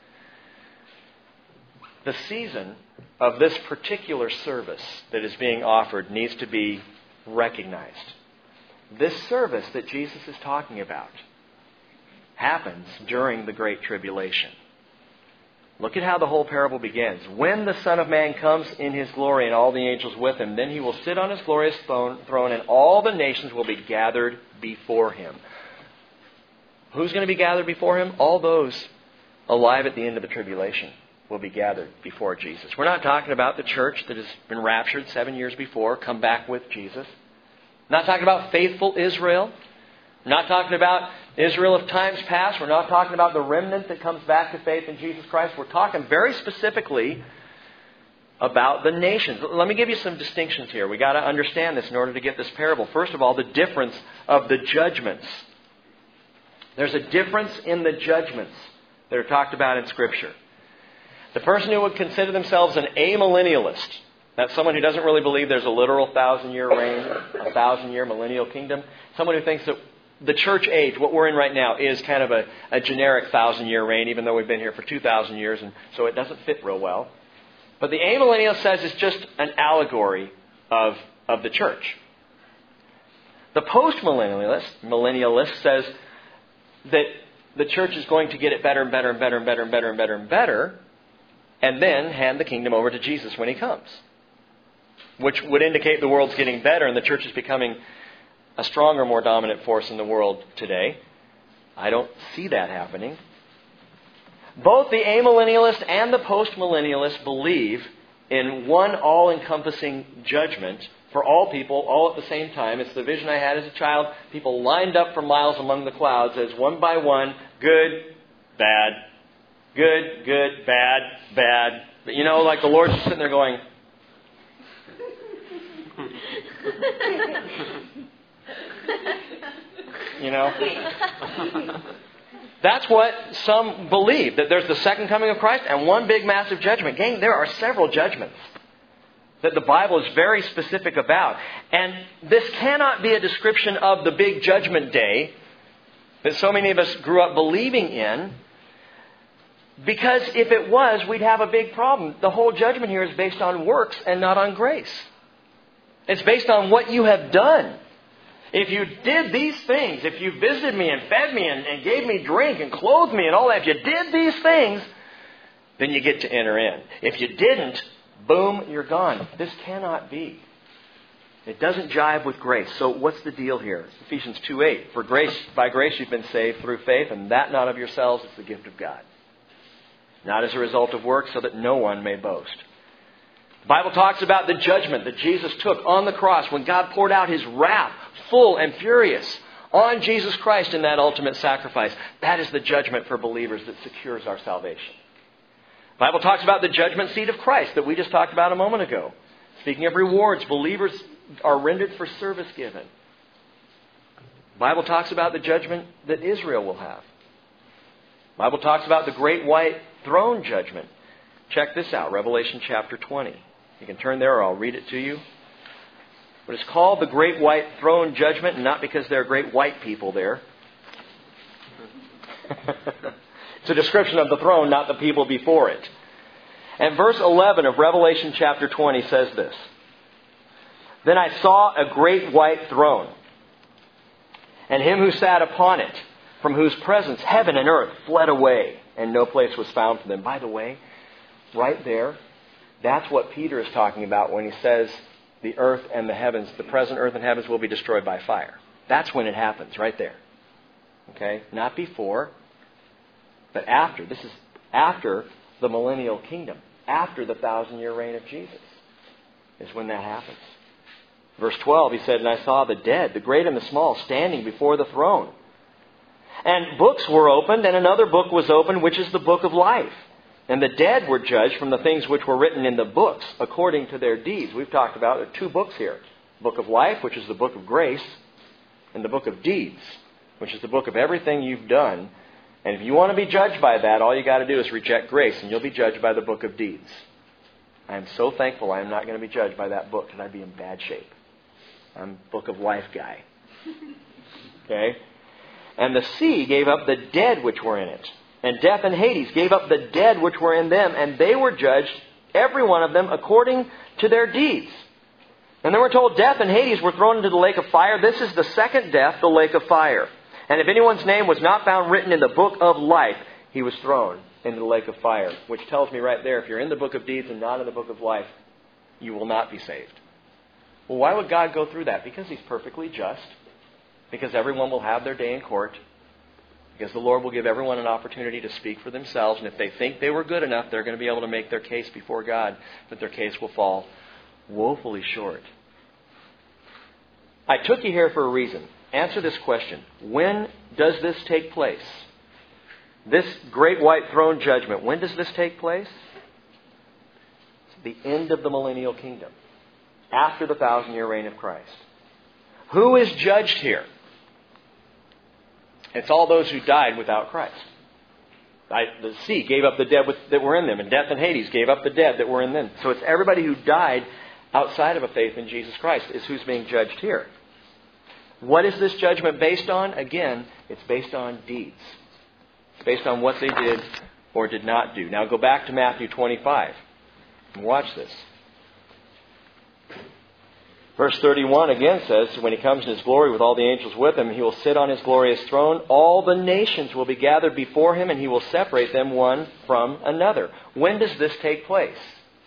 The season of this particular service that is being offered needs to be recognized. This service that Jesus is talking about happens during the Great Tribulation. Look at how the whole parable begins. When the Son of Man comes in His glory and all the angels with Him, then He will sit on His glorious throne and all the nations will be gathered before Him. Who's going to be gathered before Him? All those alive at the end of the tribulation will be gathered before Jesus. We're not talking about the church that has been raptured seven years before, come back with Jesus. We're not talking about faithful Israel. We're not talking about Israel of times past. We're not talking about the remnant that comes back to faith in Jesus Christ. We're talking very specifically about the nations. Let me give you some distinctions here. We've got to understand this in order to get this parable. First of all, the difference of the judgments. There's a difference in the judgments that are talked about in Scripture. The person who would consider themselves an amillennialist, that's someone who doesn't really believe there's a literal thousand-year reign, a thousand-year millennial kingdom. Someone who thinks that the church age, what we're in right now, is kind of a, a generic thousand-year reign, even though we've been here for two thousand years, and so it doesn't fit real well. But the amillennialist says it's just an allegory of, of the church. The postmillennialist millennialist says that the church is going to get it better and better and better and better and better and better and better, and then hand the kingdom over to Jesus when He comes. Which would indicate the world's getting better and the church is becoming a stronger, more dominant force in the world today. I don't see that happening. Both the amillennialist and the postmillennialist believe in one all-encompassing judgment for all people, all at the same time. It's the vision I had as a child. People lined up for miles among the clouds as one by one, good, bad, good, good, bad, bad. But you know, like the Lord's just sitting there going... You know? That's what some believe, that there's the second coming of Christ and one big massive judgment. Gang, there are several judgments that the Bible is very specific about. And this cannot be a description of the big judgment day that so many of us grew up believing in, because if it was, we'd have a big problem. The whole judgment here is based on works and not on grace. It's based on what you have done. If you did these things, if you visited me and fed me and, and gave me drink and clothed me and all that, if you did these things, then you get to enter in. If you didn't, boom, you're gone. This cannot be. It doesn't jive with grace. So what's the deal here? Ephesians two eight. For grace, by grace you've been saved through faith, and that not of yourselves, it's the gift of God. Not as a result of works, so that no one may boast. The Bible talks about the judgment that Jesus took on the cross when God poured out His wrath, full and furious, on Jesus Christ in that ultimate sacrifice. That is the judgment for believers that secures our salvation. The Bible talks about the judgment seat of Christ that we just talked about a moment ago. Speaking of rewards, believers are rendered for service given. The Bible talks about the judgment that Israel will have. The Bible talks about the great white throne judgment. Check this out, Revelation chapter twenty. You can turn there or I'll read it to you. But it's called the Great White Throne Judgment, and not because there are great white people there. It's a description of the throne, not the people before it. And verse eleven of Revelation chapter twenty says this. Then I saw a great white throne, and Him who sat upon it, from whose presence heaven and earth fled away, and no place was found for them. By the way, right there, that's what Peter is talking about when he says the earth and the heavens, the present earth and heavens will be destroyed by fire. That's when it happens, right there. Okay? Not before, but after. This is after the millennial kingdom. After the thousand-year reign of Jesus is when that happens. Verse twelve, he said, and I saw the dead, the great and the small, standing before the throne. And books were opened, and another book was opened, which is the book of life. And the dead were judged from the things which were written in the books according to their deeds. We've talked about there are two books here. Book of life, which is the book of grace, and the book of deeds, which is the book of everything you've done. And if you want to be judged by that, all you got to do is reject grace, and you'll be judged by the book of deeds. I am so thankful I am not going to be judged by that book, because I'd be in bad shape. I'm a book of life guy. Okay? And the sea gave up the dead which were in it. And death and Hades gave up the dead which were in them, and they were judged, every one of them, according to their deeds. And then we're told death and Hades were thrown into the lake of fire. This is the second death, the lake of fire. And if anyone's name was not found written in the book of life, he was thrown into the lake of fire. Which tells me right there, if you're in the book of deeds and not in the book of life, you will not be saved. Well, why would God go through that? Because He's perfectly just. Because everyone will have their day in court. Because the Lord will give everyone an opportunity to speak for themselves. And if they think they were good enough, they're going to be able to make their case before God. But their case will fall woefully short. I took you here for a reason. Answer this question. When does this take place? This great white throne judgment, when does this take place? the end of the millennial kingdom, after the thousand-year reign of Christ. Who is judged here? It's all those who died without Christ. I, the sea gave up the dead with, that were in them, and death and Hades gave up the dead that were in them. So it's everybody who died outside of a faith in Jesus Christ is who's being judged here. What is this judgment based on? Again, it's based on deeds. It's based on what they did or did not do. Now go back to Matthew twenty-five and watch this. Verse thirty-one again says, when He comes in His glory with all the angels with Him, He will sit on His glorious throne. All the nations will be gathered before Him, and He will separate them one from another. When does this take place?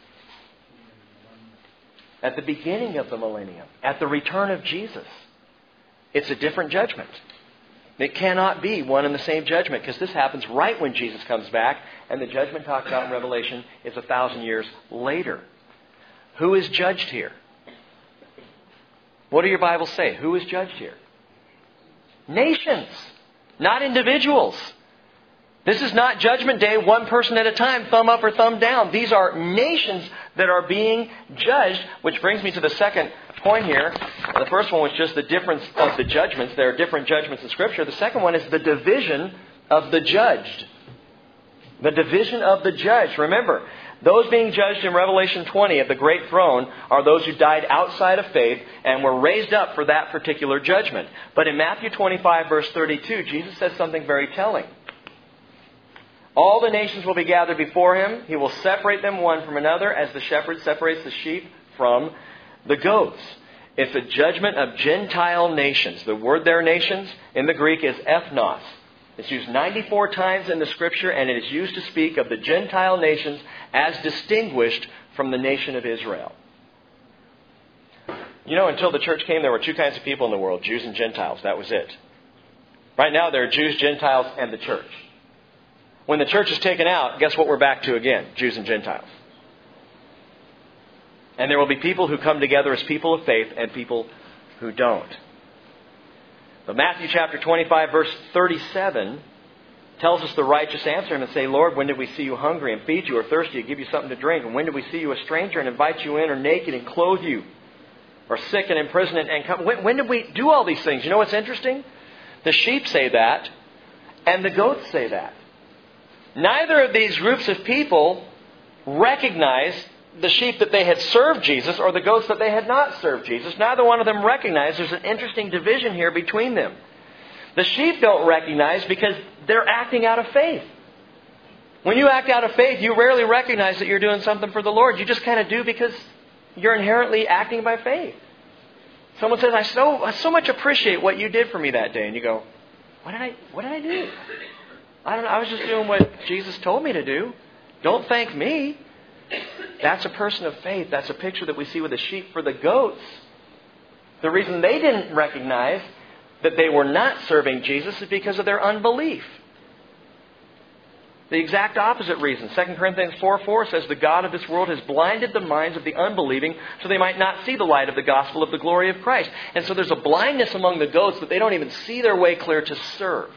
At the beginning of the millennium. At the return of Jesus. It's a different judgment. It cannot be one and the same judgment, because this happens right when Jesus comes back, and the judgment talked about in Revelation is a thousand years later. Who is judged here? What do your Bibles say? Who is judged here? Nations, not individuals. This is not Judgment Day, one person at a time, thumb up or thumb down. These are nations that are being judged, which brings me to the second point here. The first one was just the difference of the judgments. There are different judgments in Scripture. The second one is the division of the judged. The division of the judged. Remember, those being judged in Revelation twenty at the great throne are those who died outside of faith and were raised up for that particular judgment. But in Matthew twenty-five, verse thirty-two, Jesus says something very telling. All the nations will be gathered before Him. He will separate them one from another as the shepherd separates the sheep from the goats. It's a judgment of Gentile nations. The word there, nations, in the Greek is ethnos. It's used ninety-four times in the Scripture, and it is used to speak of the Gentile nations as distinguished from the nation of Israel. You know, until the church came, there were two kinds of people in the world, Jews and Gentiles. That was it. Right now, there are Jews, Gentiles, and the church. When the church is taken out, guess what we're back to again? Jews and Gentiles. And there will be people who come together as people of faith and people who don't. But Matthew chapter twenty-five, verse thirty-seven tells us the righteous answer and say, Lord, when did we see you hungry and feed you, or thirsty and give you something to drink? And when did we see you a stranger and invite you in, or naked and clothe you, or sick and in prison and come? When, when did we do all these things? You know what's interesting? The sheep say that, and the goats say that. Neither of these groups of people recognize the sheep that they had served Jesus or the goats that they had not served Jesus. Neither one of them recognize. There's an interesting division here between them. The sheep don't recognize because they're acting out of faith. When you act out of faith, you rarely recognize that you're doing something for the Lord. You just kind of do because you're inherently acting by faith. Someone says, I so, I so much appreciate what you did for me that day. And you go, what did I, what did I do? I don't know. I was just doing what Jesus told me to do. Don't thank me. That's a person of faith. That's a picture that we see with the sheep. For the goats, the reason they didn't recognize that they were not serving Jesus is because of their unbelief. The exact opposite reason. Second Corinthians four four says, the God of this world has blinded the minds of the unbelieving so they might not see the light of the gospel of the glory of Christ. And so there's a blindness among the goats that they don't even see their way clear to serve.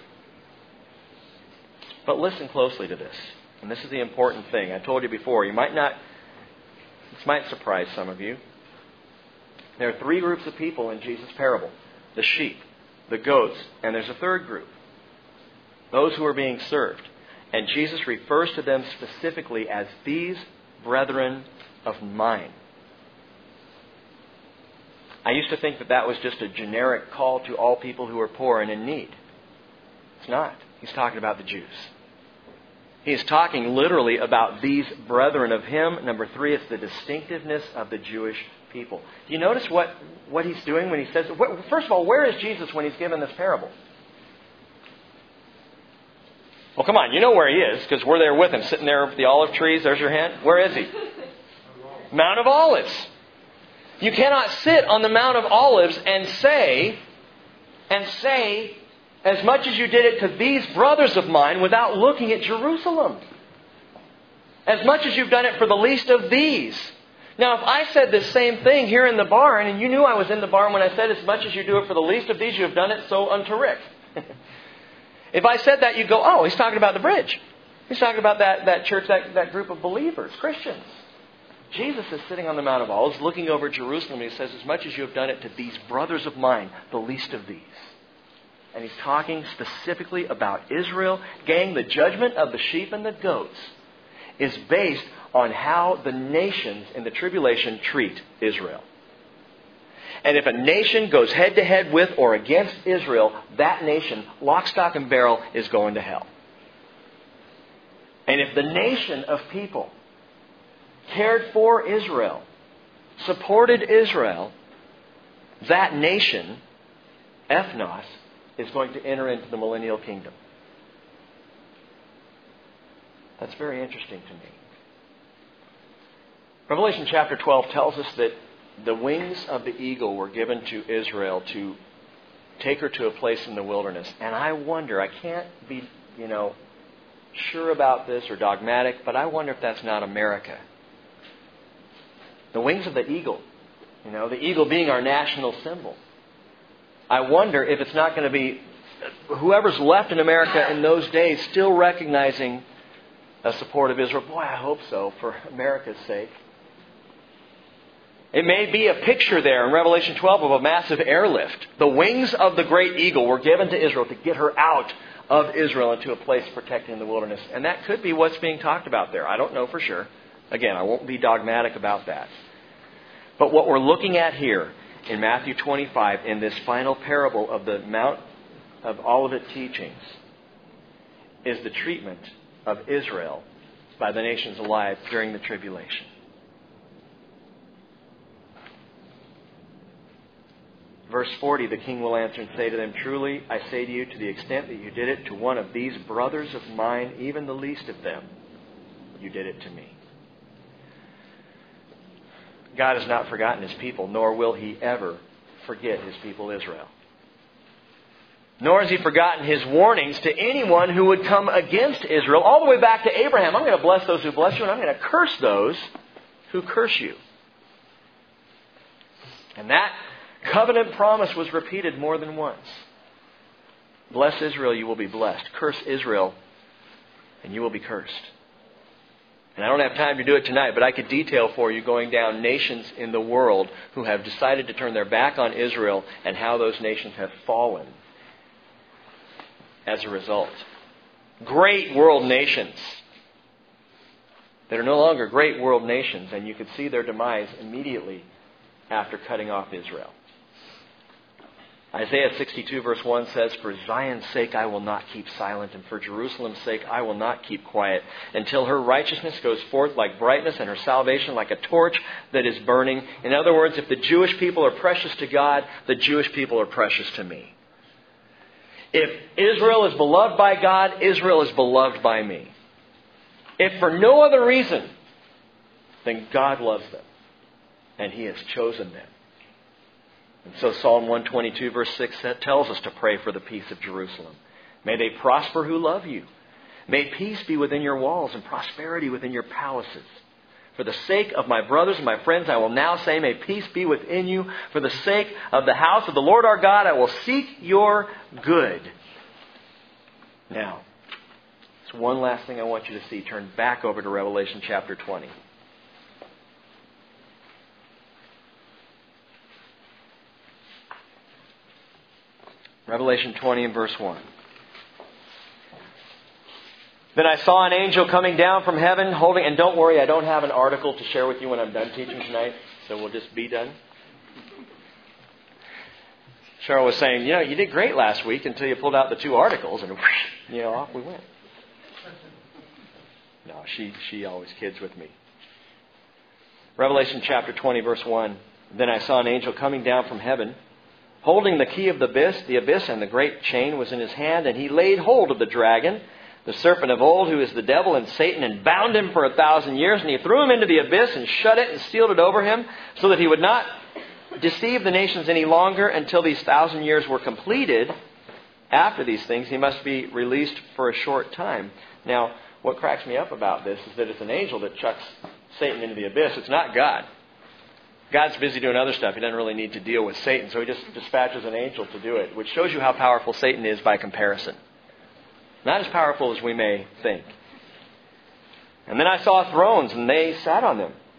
But listen closely to this. And this is the important thing. I told you before, you might not, this might surprise some of you. There are three groups of people in Jesus' parable. The sheep, the goats, and there's a third group. Those who are being served. And Jesus refers to them specifically as these brethren of mine. I used to think that that was just a generic call to all people who are poor and in need. It's not. He's talking about the Jews. He is talking literally about these brethren of Him. Number three, it's the distinctiveness of the Jewish people. Do you notice what, what He's doing when He says... First of all, where is Jesus when He's given this parable? Well, come on, you know where He is, because we're there with Him, sitting there with the olive trees. There's your hand. Where is He? Mount of Olives. You cannot sit on the Mount of Olives and say, and say... as much as you did it to these brothers of mine without looking at Jerusalem. As much as you've done it for the least of these. Now, if I said the same thing here in the barn, and you knew I was in the barn when I said, as much as you do it for the least of these, you have done it so unto Rick. If I said that, you'd go, oh, he's talking about the bridge. He's talking about that, that church, that, that group of believers, Christians. Jesus is sitting on the Mount of Olives looking over Jerusalem. And he says, as much as you have done it to these brothers of mine, the least of these. And he's talking specifically about Israel. Gang, the judgment of the sheep and the goats is based on how the nations in the tribulation treat Israel. And if a nation goes head to head with or against Israel, that nation, lock, stock, and barrel, is going to hell. And if the nation of people cared for Israel, supported Israel, that nation, ethnos, is going to enter into the millennial kingdom. That's very interesting to me. Revelation chapter twelve tells us that the wings of the eagle were given to Israel to take her to a place in the wilderness. And I wonder, I can't be, you know, sure about this or dogmatic, but I wonder if that's not America. The wings of the eagle, you know, the eagle being our national symbol. I wonder if it's not going to be whoever's left in America in those days still recognizing a support of Israel. Boy, I hope so, for America's sake. It may be a picture there in Revelation twelve of a massive airlift. The wings of the great eagle were given to Israel to get her out of Israel into a place protected in the wilderness. And that could be what's being talked about there. I don't know for sure. Again, I won't be dogmatic about that. But what we're looking at here in Matthew twenty-five, in this final parable of the Mount of Olivet teachings, is the treatment of Israel by the nations alive during the tribulation. Verse forty, the king will answer and say to them, truly, I say to you, to the extent that you did it to one of these brothers of mine, even the least of them, you did it to me. God has not forgotten His people, nor will He ever forget His people Israel. Nor has He forgotten His warnings to anyone who would come against Israel, all the way back to Abraham. I'm going to bless those who bless you, and I'm going to curse those who curse you. And that covenant promise was repeated more than once. Bless Israel, you will be blessed. Curse Israel, and you will be cursed. And I don't have time to do it tonight, but I could detail for you going down nations in the world who have decided to turn their back on Israel and how those nations have fallen as a result. Great world nations that are no longer great world nations, and you could see their demise immediately after cutting off Israel. Isaiah sixty-two verse one says, for Zion's sake I will not keep silent, and for Jerusalem's sake I will not keep quiet, until her righteousness goes forth like brightness and her salvation like a torch that is burning. In other words, if the Jewish people are precious to God, the Jewish people are precious to me. If Israel is beloved by God, Israel is beloved by me. If for no other reason, then God loves them, and He has chosen them. And so Psalm one twenty-two verse six tells us to pray for the peace of Jerusalem. May they prosper who love you. May peace be within your walls and prosperity within your palaces. For the sake of my brothers and my friends, I will now say, may peace be within you. For the sake of the house of the Lord our God, I will seek your good. Now, there's one last thing I want you to see. Turn back over to Revelation chapter twenty. Revelation twenty and verse one. Then I saw an angel coming down from heaven holding, and don't worry, I don't have an article to share with you when I'm done teaching tonight, so we'll just be done. Cheryl was saying, you know, you did great last week until you pulled out the two articles, and whoosh, you know, off we went. No, she, she always kids with me. Revelation chapter twenty, verse one. Then I saw an angel coming down from heaven, holding the key of the abyss, the abyss, and the great chain was in his hand, and he laid hold of the dragon, the serpent of old, who is the devil and Satan, and bound him for a thousand years, and he threw him into the abyss and shut it and sealed it over him, so that he would not deceive the nations any longer until these thousand years were completed. After these things, he must be released for a short time. Now, what cracks me up about this is that it's an angel that chucks Satan into the abyss. It's not God. God's busy doing other stuff. He doesn't really need to deal with Satan, so He just dispatches an angel to do it, which shows you how powerful Satan is by comparison. Not as powerful as we may think. And then I saw thrones, and they sat on them.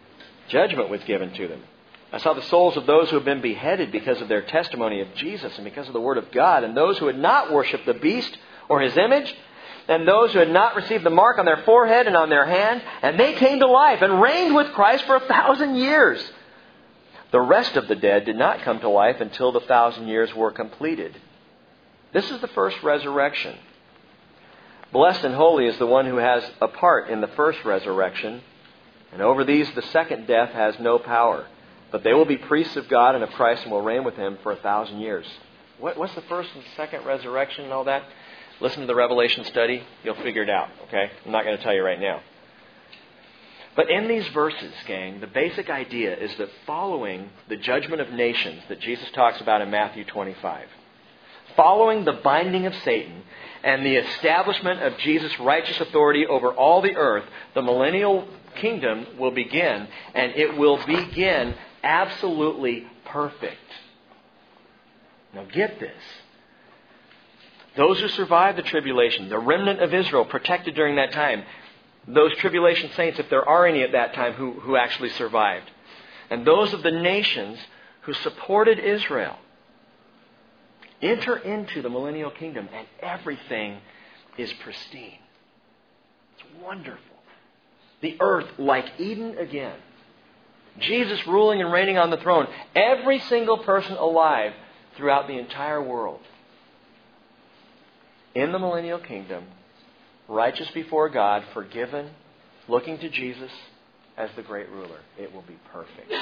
Judgment was given to them. I saw the souls of those who had been beheaded because of their testimony of Jesus and because of the Word of God, and those who had not worshipped the beast or his image, and those who had not received the mark on their forehead and on their hand, and they came to life and reigned with Christ for a thousand years. The rest of the dead did not come to life until the thousand years were completed. This is the first resurrection. Blessed and holy is the one who has a part in the first resurrection, and over these the second death has no power. But they will be priests of God and of Christ and will reign with Him for a thousand years. What, what's the first and second resurrection and all that? Listen to the Revelation study. You'll figure it out, okay? I'm not going to tell you right now. But in these verses, gang, the basic idea is that following the judgment of nations that Jesus talks about in Matthew twenty-five, following the binding of Satan and the establishment of Jesus' righteous authority over all the earth, the millennial kingdom will begin, and it will begin absolutely perfect. Now get this. Those who survive the tribulation, the remnant of Israel protected during that time, those tribulation saints, if there are any at that time who, who actually survived, and those of the nations who supported Israel, enter into the millennial kingdom and everything is pristine. It's wonderful. The earth like Eden again. Jesus ruling and reigning on the throne. Every single person alive throughout the entire world. In the millennial kingdom, righteous before God, forgiven, looking to Jesus as the great ruler. It will be perfect.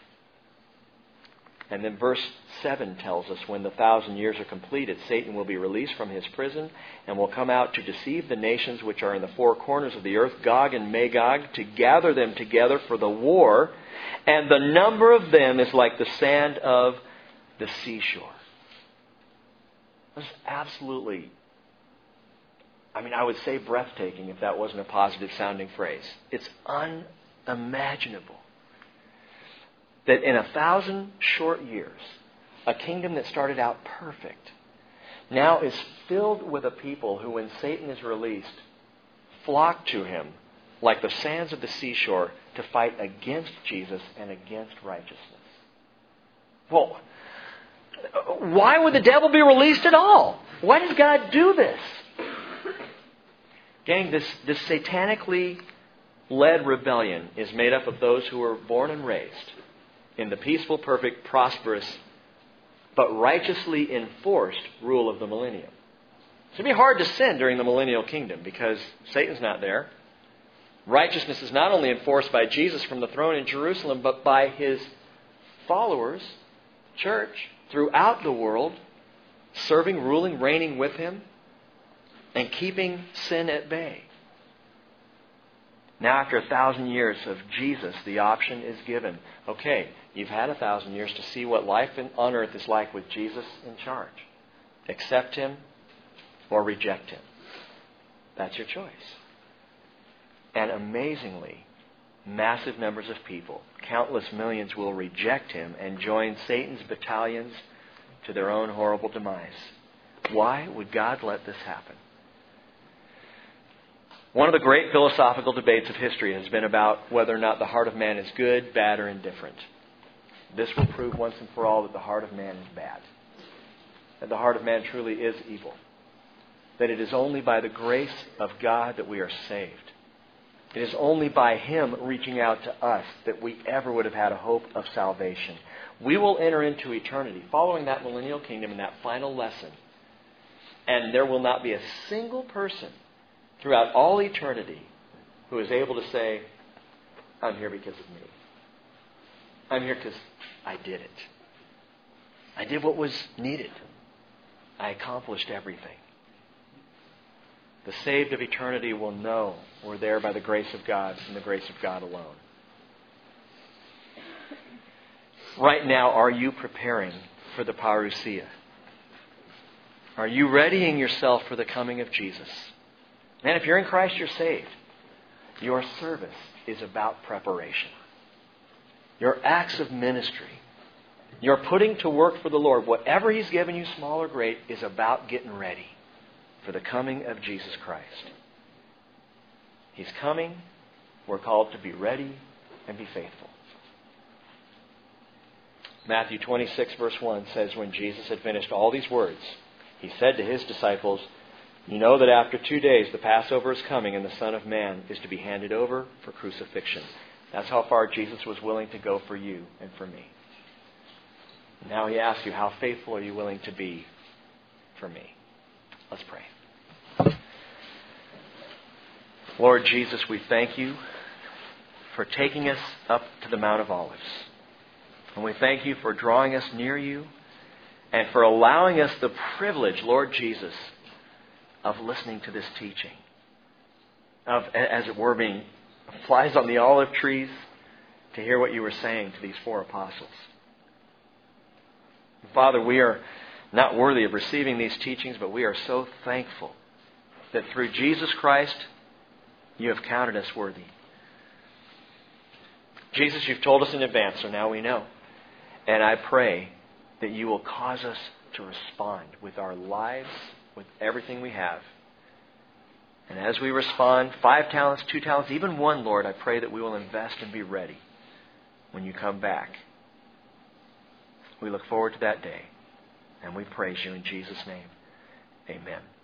And then verse seven tells us when the thousand years are completed, Satan will be released from his prison and will come out to deceive the nations which are in the four corners of the earth, Gog and Magog, to gather them together for the war. And the number of them is like the sand of the seashore. That's absolutely, I mean, I would say breathtaking if that wasn't a positive sounding phrase. It's unimaginable that in a thousand short years, a kingdom that started out perfect now is filled with a people who, when Satan is released, flock to him like the sands of the seashore to fight against Jesus and against righteousness. Well, why would the devil be released at all? Why does God do this? Gang, this, this satanically led rebellion is made up of those who were born and raised in the peaceful, perfect, prosperous, but righteously enforced rule of the millennium. It's going to be hard to sin during the millennial kingdom because Satan's not there. Righteousness is not only enforced by Jesus from the throne in Jerusalem, but by His followers, church, throughout the world, serving, ruling, reigning with Him, and keeping sin at bay. Now, after a thousand years of Jesus, the option is given. Okay, you've had a thousand years to see what life on earth is like with Jesus in charge. Accept Him or reject Him. That's your choice. And amazingly, massive numbers of people, countless millions, will reject Him and join Satan's battalions to their own horrible demise. Why would God let this happen? One of the great philosophical debates of history has been about whether or not the heart of man is good, bad, or indifferent. This will prove once and for all that the heart of man is bad. That the heart of man truly is evil. That it is only by the grace of God that we are saved. It is only by Him reaching out to us that we ever would have had a hope of salvation. We will enter into eternity following that millennial kingdom and that final lesson. And there will not be a single person throughout all eternity who is able to say, I'm here because of me. I'm here because I did it. I did what was needed. I accomplished everything. The saved of eternity will know we're there by the grace of God and the grace of God alone. Right now, are you preparing for the parousia? Are you readying yourself for the coming of Jesus? And if you're in Christ, you're saved. Your service is about preparation. Your acts of ministry, your putting to work for the Lord, whatever He's given you, small or great, is about getting ready for the coming of Jesus Christ. He's coming. We're called to be ready and be faithful. Matthew twenty-six, verse one says, when Jesus had finished all these words, He said to His disciples, you know that after two days the Passover is coming and the Son of Man is to be handed over for crucifixion. That's how far Jesus was willing to go for you and for me. Now He asks you, how faithful are you willing to be for me? Let's pray. Lord Jesus, we thank You for taking us up to the Mount of Olives. And we thank You for drawing us near You and for allowing us the privilege, Lord Jesus, of listening to this teaching. Of, as it were, being flies on the olive trees to hear what You were saying to these four apostles. Father, we are not worthy of receiving these teachings, but we are so thankful that through Jesus Christ, You have counted us worthy. Jesus, You've told us in advance, so now we know. And I pray that You will cause us to respond with our lives, with everything we have. And as we respond, five talents, two talents, even one, Lord, I pray that we will invest and be ready when You come back. We look forward to that day. And we praise You in Jesus' name. Amen.